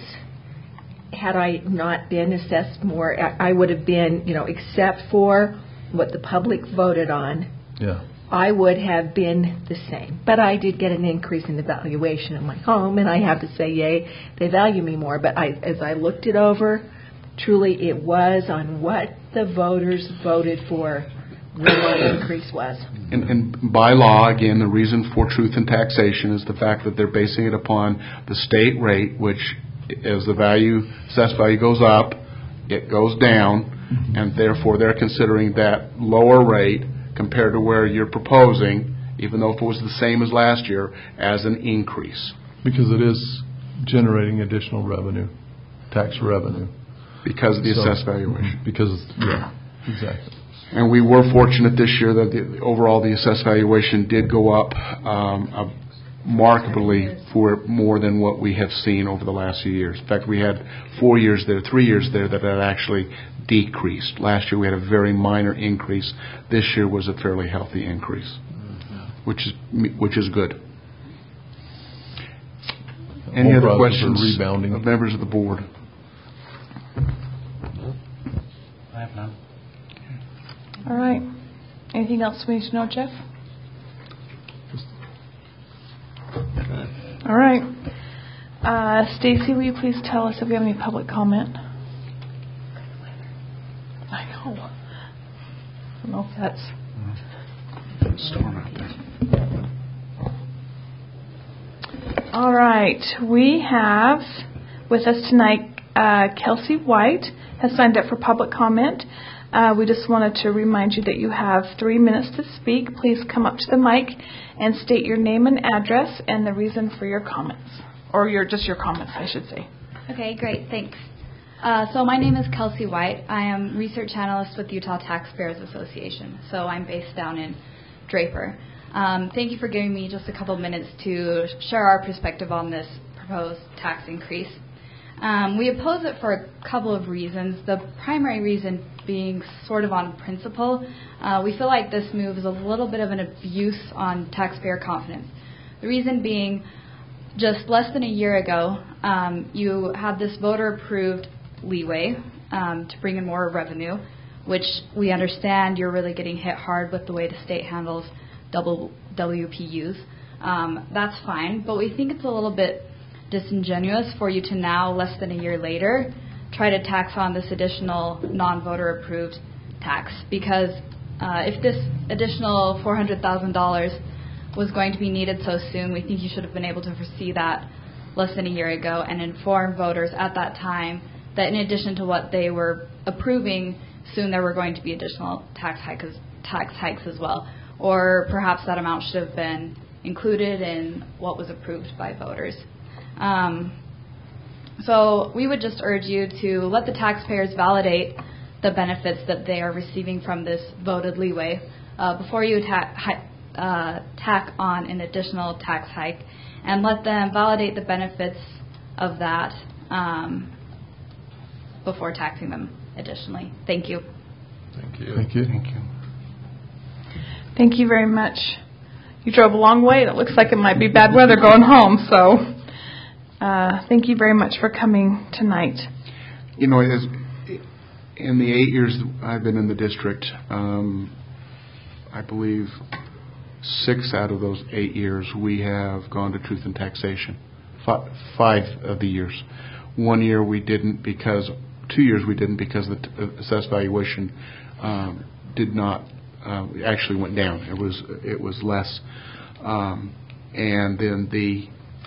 had I not been assessed more, I I would have been, you know, except for what the public voted on, Yeah. I would have been the same. But I did get an increase in the valuation of my home, and I have to say, yay, they value me more. But I, as I looked it over, truly it was on what the voters voted for where my increase was. And, and by law, again, the reason for truth in taxation is the fact that they're basing it upon the state rate, which as the value, assessed value goes up, it goes down, mm-hmm. and therefore they're considering that lower rate compared to where you're proposing, even though if it was the same as last year, as an increase. Because it is generating additional revenue, tax revenue. Because of the So- assessed valuation. Because, yeah, exactly. And we were fortunate this year that the, overall the assessed valuation did go up um, uh, markedly for more than what we have seen over the last few years. In fact, we had four years there, three years there that had actually decreased. Last year we had a very minor increase. This year was a fairly healthy increase, which is which is good. Any Whole other process of questions rebounding. of members of the board? I have none. All right. Anything else we need to know, Jeff? All right. Uh, Stacy, will you please tell us if we have any public comment? I know. I don't know if that's... Storm out there. All right. We have with us tonight uh, Kelsey White has signed up for public comment. Uh, we just wanted to remind you that you have three minutes to speak. Please come up to the mic and state your name and address and the reason for your comments, or your just your comments, I should say. Okay, great, thanks. Uh, so my name is Kelsey White. I am research analyst with Utah Taxpayers Association. So I'm based down in Draper. Um, thank you for giving me just a couple minutes to share our perspective on this proposed tax increase. Um, we oppose it for a couple of reasons. The primary reason being sort of on principle. Uh, we feel like this move is a little bit of an abuse on taxpayer confidence. The reason being, just less than a year ago, um, you had this voter-approved leeway um, to bring in more revenue, which we understand you're really getting hit hard with the way the state handles double W P Us. Um, that's fine, but we think it's a little bit disingenuous for you to now, less than a year later, try to tax on this additional non-voter approved tax, because uh, if this additional four hundred thousand dollars was going to be needed so soon, we think you should have been able to foresee that less than a year ago and inform voters at that time that in addition to what they were approving, soon there were going to be additional tax hikes, tax hikes as well. Or perhaps that amount should have been included in what was approved by voters. Um, so we would just urge you to let the taxpayers validate the benefits that they are receiving from this voted leeway uh, before you ta- hi- uh, tack on an additional tax hike, and let them validate the benefits of that um, before taxing them additionally. Thank you. Thank you. Thank you. Thank you. Thank you very much. You drove a long way, and it looks like it might be bad weather going home, so uh, thank you very much for coming tonight. You know, as, in the eight years I've been in the district, um, I believe six out of those eight years we have gone to truth and taxation. F- five of the years. One year we didn't because, two years we didn't because the t- assessed valuation um, did not, uh, actually went down. It was it was less. Um, and then the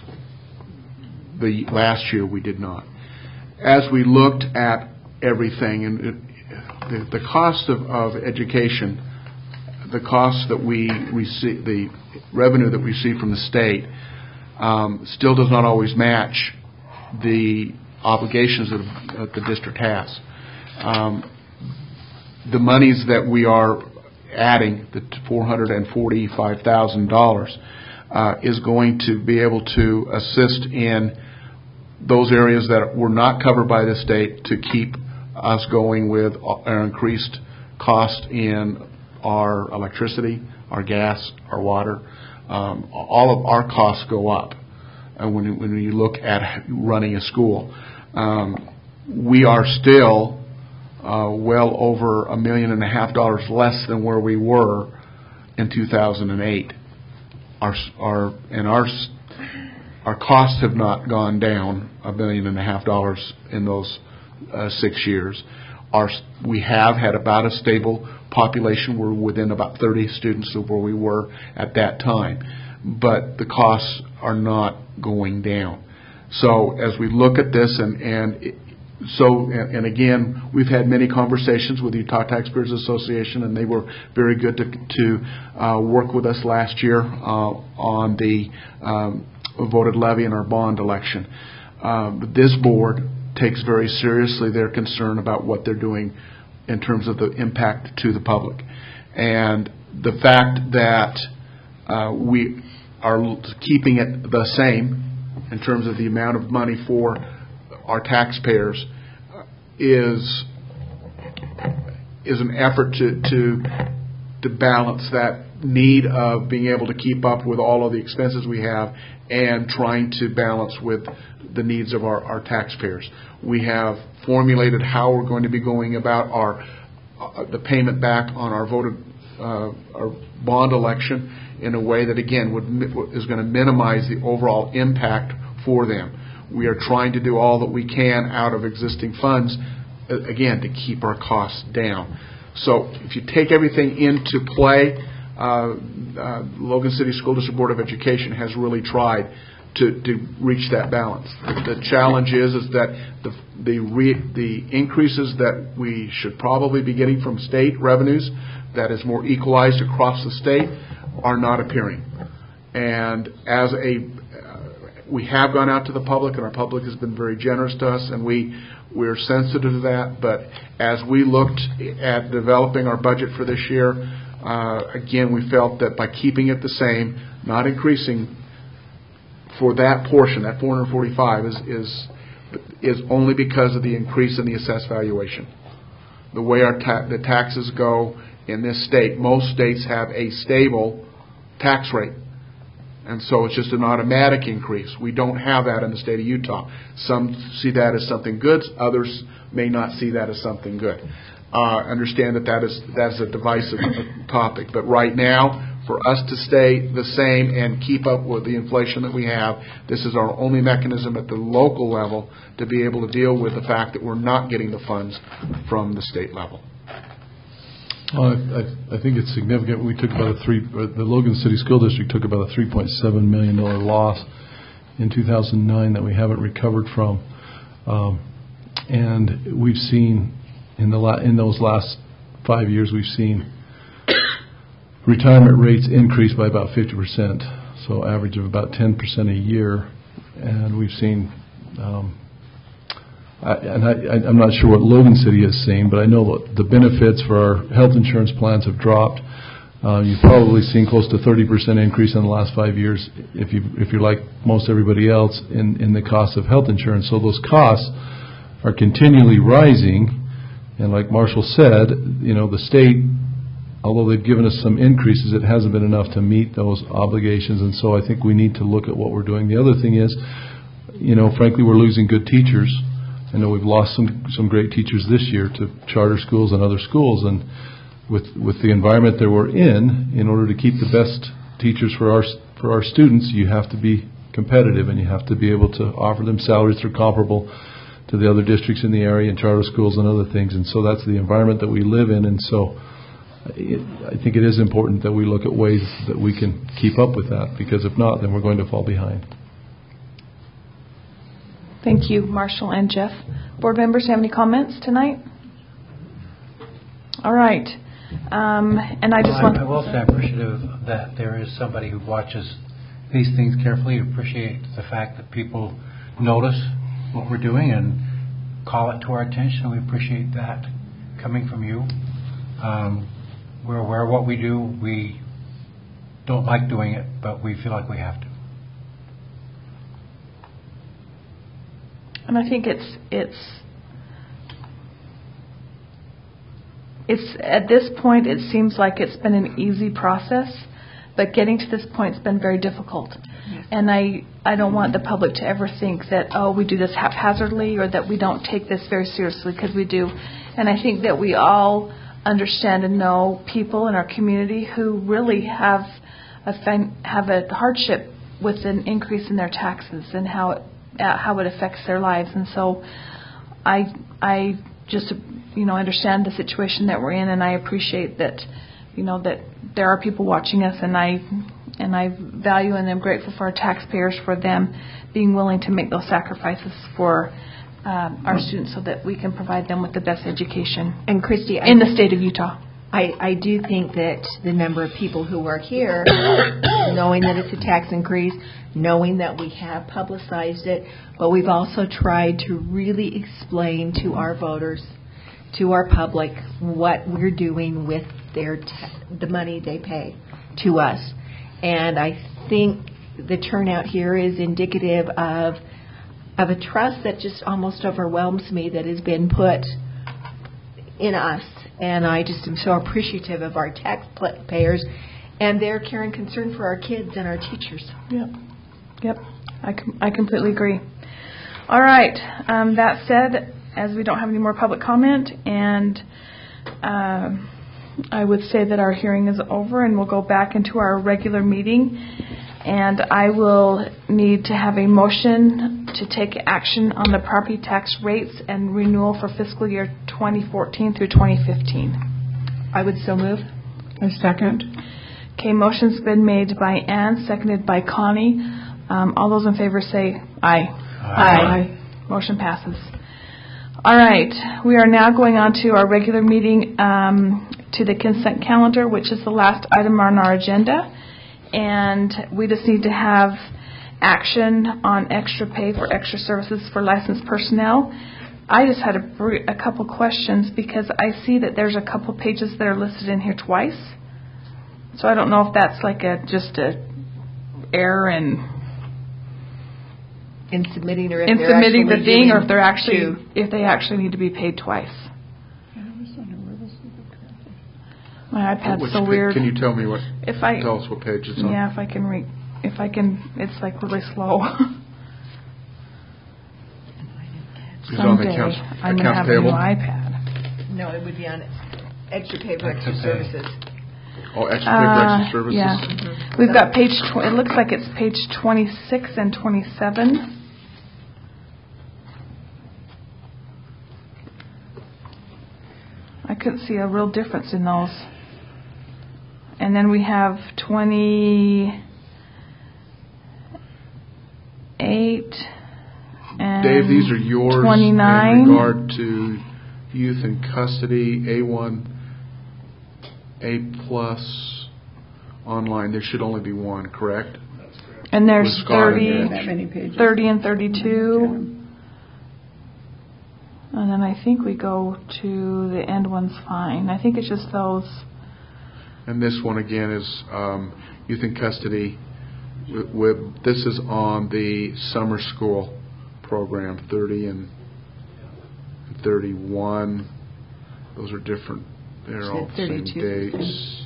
the last year we did not. As we looked at everything, and it, the, the cost of, of education, the cost that we receive, the revenue that we receive from the state, um, still does not always match the obligations that, that the district has. Um, the monies that we are adding, the four hundred forty-five thousand dollars, uh, is going to be able to assist in those areas that were not covered by the state to keep us going with our increased cost in our electricity, our gas, our water. Um, all of our costs go up uh, when, when you look at running a school. Um, we are still uh, well over a million and a half dollars less than where we were in two thousand eight. Our, our, and our Our costs have not gone down a million and a half dollars in those uh, six years. Our, we have had about a stable population. We're within about thirty students of where we were at that time. But the costs are not going down. So as we look at this, and, and it, so, and, and again, we've had many conversations with the Utah Taxpayers Association, and they were very good to, to uh, work with us last year uh, on the um, voted levy in our bond election. Um, this board takes very seriously their concern about what they're doing in terms of the impact to the public. And the fact that uh, we are keeping it the same in terms of the amount of money for our taxpayers is is an effort to to to balance that need of being able to keep up with all of the expenses we have and trying to balance with the needs of our, our taxpayers. We have formulated how we're going to be going about our uh, the payment back on our voted uh, our bond election in a way that, again, would is going to minimize the overall impact for them. We are trying to do all that we can out of existing funds, again, to keep our costs down. So if you take everything into play, uh, uh, Logan City School District Board of Education has really tried to, to reach that balance. The challenge is is that the the, re, the increases that we should probably be getting from state revenues that is more equalized across the state are not appearing. And as a we have gone out to the public, and our public has been very generous to us, and we, we're sensitive to that. But as we looked at developing our budget for this year, uh, again, we felt that by keeping it the same, not increasing for that portion, that four hundred forty-five is, is, is only because of the increase in the assessed valuation. The way our ta- the taxes go in this state, most states have a stable tax rate. And so it's just an automatic increase. We don't have that in the state of Utah. Some see that as something good. Others may not see that as something good. Uh, understand that that is that's a divisive topic. But right now, for us to stay the same and keep up with the inflation that we have, this is our only mechanism at the local level to be able to deal with the fact that we're not getting the funds from the state level. Well, I, I think it's significant. We took about a three. Uh, the Logan City School District took about a three point seven million dollar loss in two thousand nine that we haven't recovered from, um, and we've seen in the la- in those last five years we've seen retirement rates increase by about fifty percent. So average of about ten percent a year, and we've seen. Um, I, and I, I'm not sure what Logan City has seen, but I know that the benefits for our health insurance plans have dropped. Uh, you've probably seen close to thirty percent increase in the last five years if, you, if you're like most everybody else in, in the cost of health insurance. So those costs are continually rising. And like Marshall said, you know, the state, although they've given us some increases, it hasn't been enough to meet those obligations. And so I think we need to look at what we're doing. The other thing is, you know, frankly, we're losing good teachers. I know we've lost some, some great teachers this year to charter schools and other schools, and with with the environment that we're in, in order to keep the best teachers for our for our students, you have to be competitive, and you have to be able to offer them salaries that are comparable to the other districts in the area and charter schools and other things. And so that's the environment that we live in, and so it, I think it is important that we look at ways that we can keep up with that, because if not, then we're going to fall behind. Thank you, Marshall and Jeff. Board members, have any comments tonight? All right. Um, and I just well, want I, I will say I'm appreciative that there is somebody who watches these things carefully. Appreciate the fact that people notice what we're doing and call it to our attention. We appreciate that coming from you. Um, we're aware of what we do. We don't like doing it, but we feel like we have to. And I think it's it's it's at this point it seems like it's been an easy process, but getting to this point has been very difficult. Yes. And I I don't want the public to ever think that, oh, we do this haphazardly or that we don't take this very seriously, because we do. And I think that we all understand and know people in our community who really have a have a hardship with an increase in their taxes and how it Uh, how it affects their lives. And so I I just you know understand the situation that we're in, and I appreciate that you know that there are people watching us, and I and I value and am grateful for our taxpayers for them being willing to make those sacrifices for um, our students so that we can provide them with the best education and Christy, in the state of Utah. I, I do think that the number of people who are here, knowing that it's a tax increase, knowing that we have publicized it, but we've also tried to really explain to our voters, to our public, what we're doing with their ta- the money they pay to us. And I think the turnout here is indicative of of a trust that just almost overwhelms me that has been put in us. And I just am so appreciative of our taxpayers and their care and concern for our kids and our teachers. Yep. Yep. I, com- I completely agree. All right. Um, that said, as we don't have any more public comment, and uh, I would say that our hearing is over and we'll go back into our regular meeting. And I will need to have a motion to take action on the property tax rates and renewal for fiscal year twenty fourteen through twenty fifteen. I would so move. A second. Okay, motion's been made by Ann, seconded by Connie. Um, all those in favor say aye. Aye. Aye. Motion passes. All right, we are now going on to our regular meeting, um, to the consent calendar, which is the last item on our agenda. And we just need to have action on extra pay for extra services for licensed personnel. I just had a, br- a couple questions because I see that there's a couple pages that are listed in here twice. So I don't know if that's like a just a error in In submitting or if in they're submitting the actually thing, or doing if they're actually two. if they actually need to be paid twice. My iPad's Which so pa- weird. Can you tell me what, If I tell us what page it's on? yeah, if I can read, if I can, it's like really slow. It's on the Someday accounts, I'm gonna accounts have a new payable? iPad. No, it would be on extra pay for Extra extra pay. services. Oh, extra pay for extra Uh, services? Yeah, we've got page. Tw- it looks like it's page twenty-six and twenty-seven. I couldn't see a real difference in those. And then we have twenty-eight and Dave, these are yours twenty-nine. in regard to youth in custody, A one, A plus, online. There should only be one, correct? And there's With Scott in thirty, there. That many pages. thirty and thirty-two. And then I think we go to the end one's fine. I think it's just those. And this one again is um, youth in custody. With, with this is on the summer school program, thirty and thirty-one. Those are different. They're all the same dates.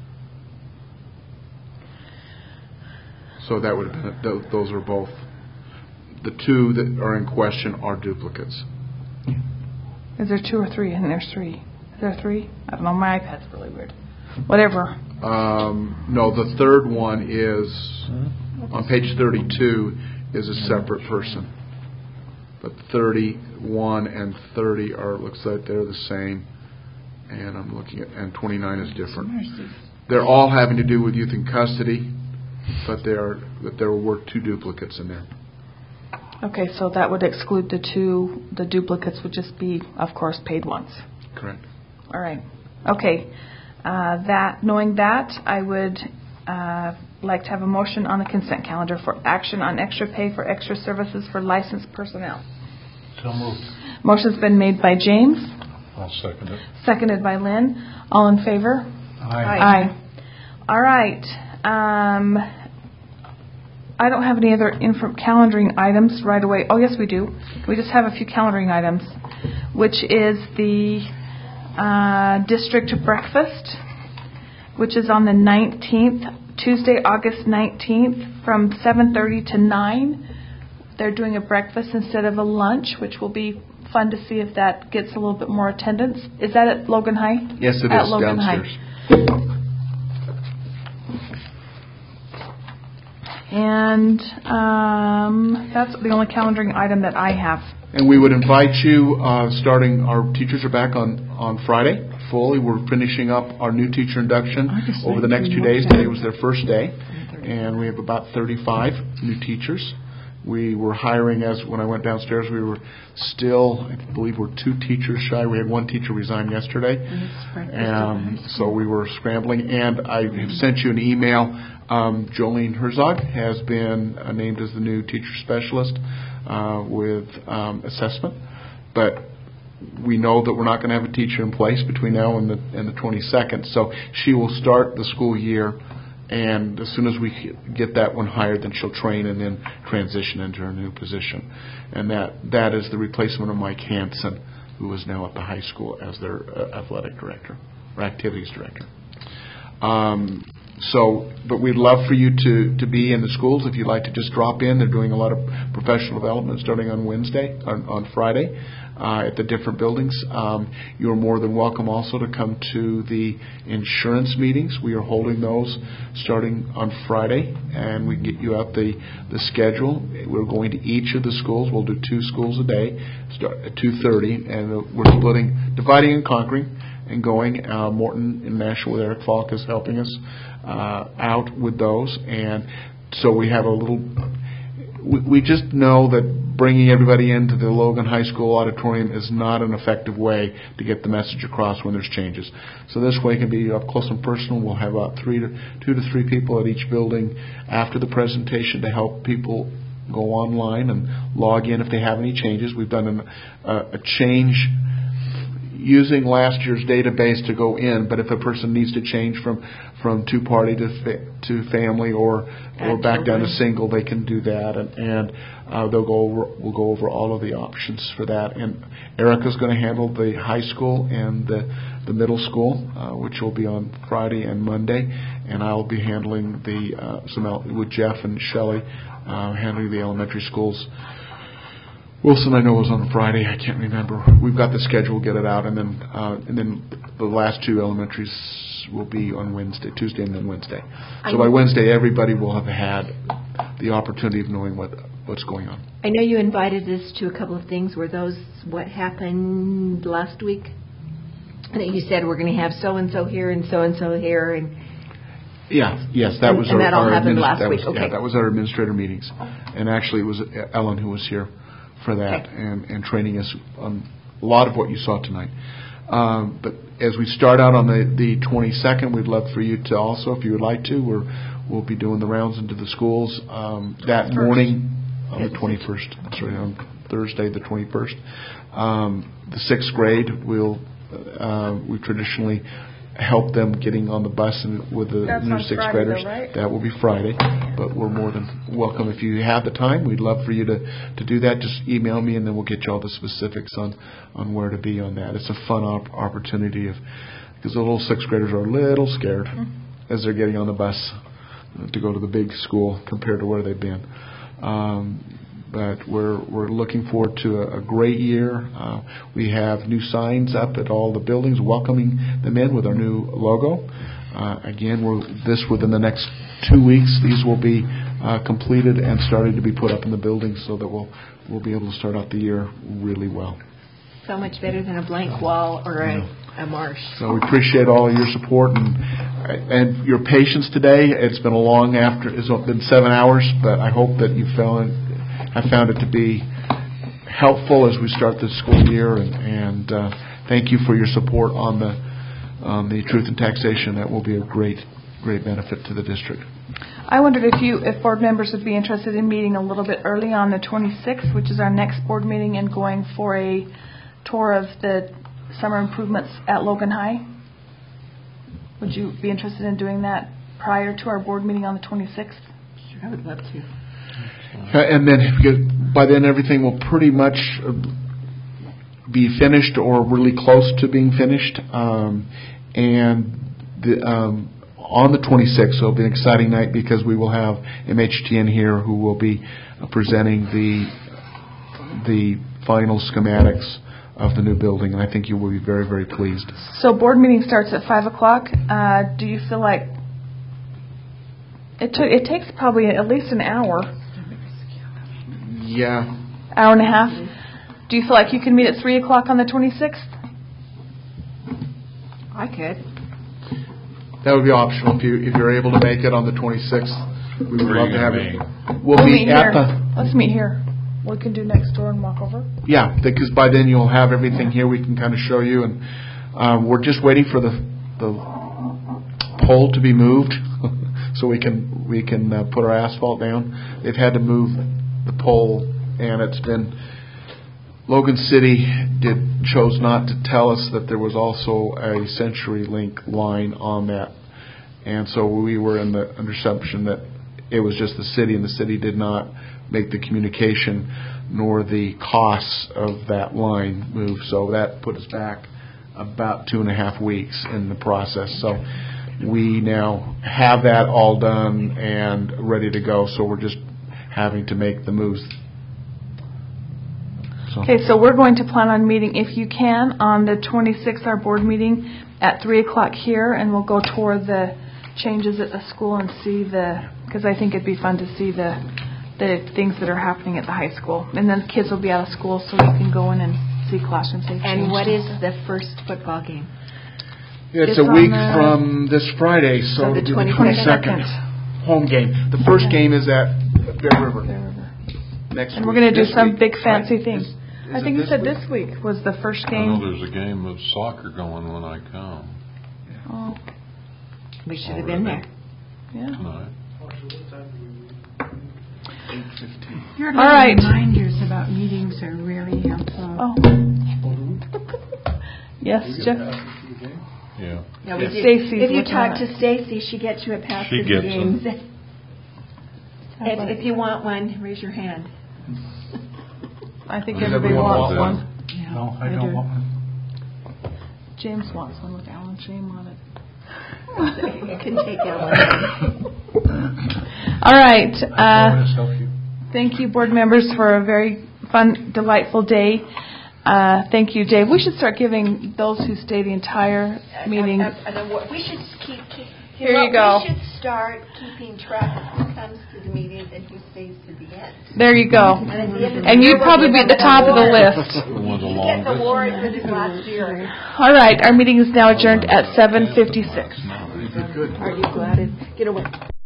So that would have been, tho- those are both. The two that are in question are duplicates. Is there two or three? And there's three. Is there three? I don't know. My iPad's really weird. Whatever. Um, no, the third one is on page thirty-two is a separate person, but thirty-one and thirty are looks like they're the same, and I'm looking at and twenty-nine is different. They're all having to do with youth in custody, but there are but there were two duplicates in there. Okay, so that would exclude the two. The duplicates would just be, of course, paid once. Correct. All right. Okay. Uh, that knowing that, I would uh, like to have a motion on the consent calendar for action on extra pay for extra services for licensed personnel. So moved. Motion's been made by James, I'll second it. seconded by Lynn. All in favor? Aye. Aye. All right. Um, I don't have any other info calendaring items right away. Oh, yes, we do. We just have a few calendaring items, which is the uh, district breakfast, which is on the nineteenth, Tuesday, August nineteenth, from seven thirty to nine. They're doing a breakfast instead of a lunch, which will be fun to see if that gets a little bit more attendance. Is that at Logan High? Yes, it At is Logan downstairs. High. And um, that's the only calendaring item that I have. And we would invite you, uh, starting, our teachers are back on, on Friday fully. We're finishing up our new teacher induction over the next two days. Today was their first day. And we have about thirty-five new teachers. We were hiring, as when I went downstairs, we were still, I believe we're two teachers shy. We had one teacher resign yesterday. Um, so we were scrambling. And I have sent you an email. Um, Jolene Herzog has been uh, named as the new teacher specialist uh, with um, assessment. But we know that we're not going to have a teacher in place between now and the, and the twenty-second. So she will start the school year. And as soon as we get that one hired, then she'll train and then transition into her new position. And that that is the replacement of Mike Hansen, who is now at the high school as their uh, athletic director or activities director. Um, so, but we'd love for you to, to be in the schools. If you'd like to just drop in, they're doing a lot of professional development starting on Wednesday, on, on Friday, uh, at the different buildings. Um, you're more than welcome also to come to the insurance meetings. We are holding those starting on Friday, and we can get you out the, the schedule. We're going to each of the schools. We'll do two schools a day, start at two thirty, and we're splitting, dividing and conquering, and going. Uh, Morton International with Eric Falk is helping us uh, out with those, and so we have a little. We, we just know that bringing everybody into the Logan High School auditorium is not an effective way to get the message across when there's changes. So this way it can be up close and personal. We'll have about three to two to three people at each building after the presentation to help people go online and log in if they have any changes. We've done an, uh, a change using last year's database to go in, but if a person needs to change from from two party to fa- to family or or back down to single, they can do that, and, and uh, they'll go over. We'll go over all of the options for that. And Erica's going to handle the high school and the the middle school, uh, which will be on Friday and Monday, and I'll be handling the uh, some el- with Jeff and Shelley uh, handling the elementary schools. Wilson, I know, was on Friday. I can't remember. We've got the schedule. Get it out, and then uh, and then the last two elementaries will be on Wednesday, Tuesday, and then Wednesday. So by Wednesday, everybody will have had the opportunity of knowing what what's going on. I know you invited us to a couple of things. Were those what happened last week? I think you said we're going to have so and so here and so and so here, and yeah, yes, that and, was and our, that all our happened administ- last that week. Was, okay, yeah, that was our administrator meetings, and actually it was Ellen who was here for that, okay. and, and training us on a lot of what you saw tonight. Um, but as we start out on the, the twenty-second, we'd love for you to also, if you would like to, we're, we'll be doing the rounds into the schools um, that First. morning on the twenty-first. Sorry, on Thursday the twenty-first. Um, the sixth grade, we'll uh, we traditionally help them getting on the bus and with the That's new on sixth Friday, graders. though, right? That will be Friday, but we're more than welcome if you have the time. We'd love for you to, to do that. Just email me, and then we'll get you all the specifics on, on where to be on that. It's a fun op- opportunity of because the little sixth graders are a little scared mm-hmm. as they're getting on the bus to go to the big school compared to where they've been. Um, But we're we're looking forward to a, a great year. Uh, we have new signs up at all the buildings welcoming them in with our new logo. Uh, again, we're this within the next two weeks. These will be uh, completed and starting to be put up in the buildings, so that we'll we'll be able to start out the year really well. So much better than a blank wall or a, a marsh. So we appreciate all of your support and and your patience today. It's been a long after. It's been seven hours, but I hope that you found. I found it to be helpful as we start this school year, and, and uh, thank you for your support on the on the Truth in Taxation. That will be a great, great benefit to the district. I wondered if you, if board members would be interested in meeting a little bit early on the twenty-sixth, which is our next board meeting, and going for a tour of the summer improvements at Logan High. Would you be interested in doing that prior to our board meeting on the twenty-sixth? Sure, I would love to. Uh, and then by then everything will pretty much be finished or really close to being finished. Um, and the, um, on the twenty-sixth, it'll be an exciting night because we will have M H T N here who will be uh, presenting the the final schematics of the new building, and I think you will be very, very pleased. So board meeting starts at five o'clock. Uh, do you feel like it took? It takes probably at least an hour. Yeah. Hour and a half. Do you feel like you can meet at three o'clock on the twenty-sixth? I could. That would be optional if you if you're able to make it on the twenty-sixth. We would love to have it. We'll, we'll meet, meet at here. the. Let's meet here. We can do next door and walk over. Yeah, because by then you'll have everything here. We can kind of show you, and um, we're just waiting for the the pole to be moved so we can we can uh, put our asphalt down. They've had to move the pole, and it's been Logan City did chose not to tell us that there was also a CenturyLink line on that, and so we were in the assumption that it was just the city, and the city did not make the communication nor the costs of that line move. So that put us back about two and a half weeks in the process. So we now have that all done and ready to go, so we're just having to make the moves. So. Okay, so we're going to plan on meeting, if you can, on the twenty-sixth, our board meeting at three o'clock here, and we'll go toward the changes at the school and see the, because I think it'd be fun to see the the things that are happening at the high school. And then the kids will be out of school, so we can go in and see classrooms they've And changed what is stuff. the first football game? It's, It's a on week the- from this Friday, so, So the it'll be the twenty-second. twenty-second. Home game. The first game is at Bear River. Bear River. Next And week. we're going to do This some week, big fancy right? things. Is- is I it think you this said week? this week was the first I know game. there's a game of soccer going when I come Oh, We should have been there. yeah. tonight. Your All right. reminders about meetings are really helpful. Oh. Yes, Jeff? Yeah. No, we Yes. do. Stacy's If you looking talk at to Stacy, she gets you a pass She to the gets games. them. If, if you want one, raise your hand. I think Does everybody everyone wants want one. Yeah, No, I do. don't want one. James wants one with Alan's name on it. You can take that one. All right. I Uh, want to help you. thank you, board members, for a very fun, delightful day. Uh, thank you, Dave. We should start giving those who stay the entire meeting. Uh, uh, an award. We should keep, keep Here you well, go. We should start keeping track of who comes to the meetings and who stays to the end. There you go. And at the end of the And year, you'd probably be at the top of the list. The one's a You long get the award for this last year. All right. Our meeting is now adjourned at seven fifty-six. Good. Are you glad it, get away?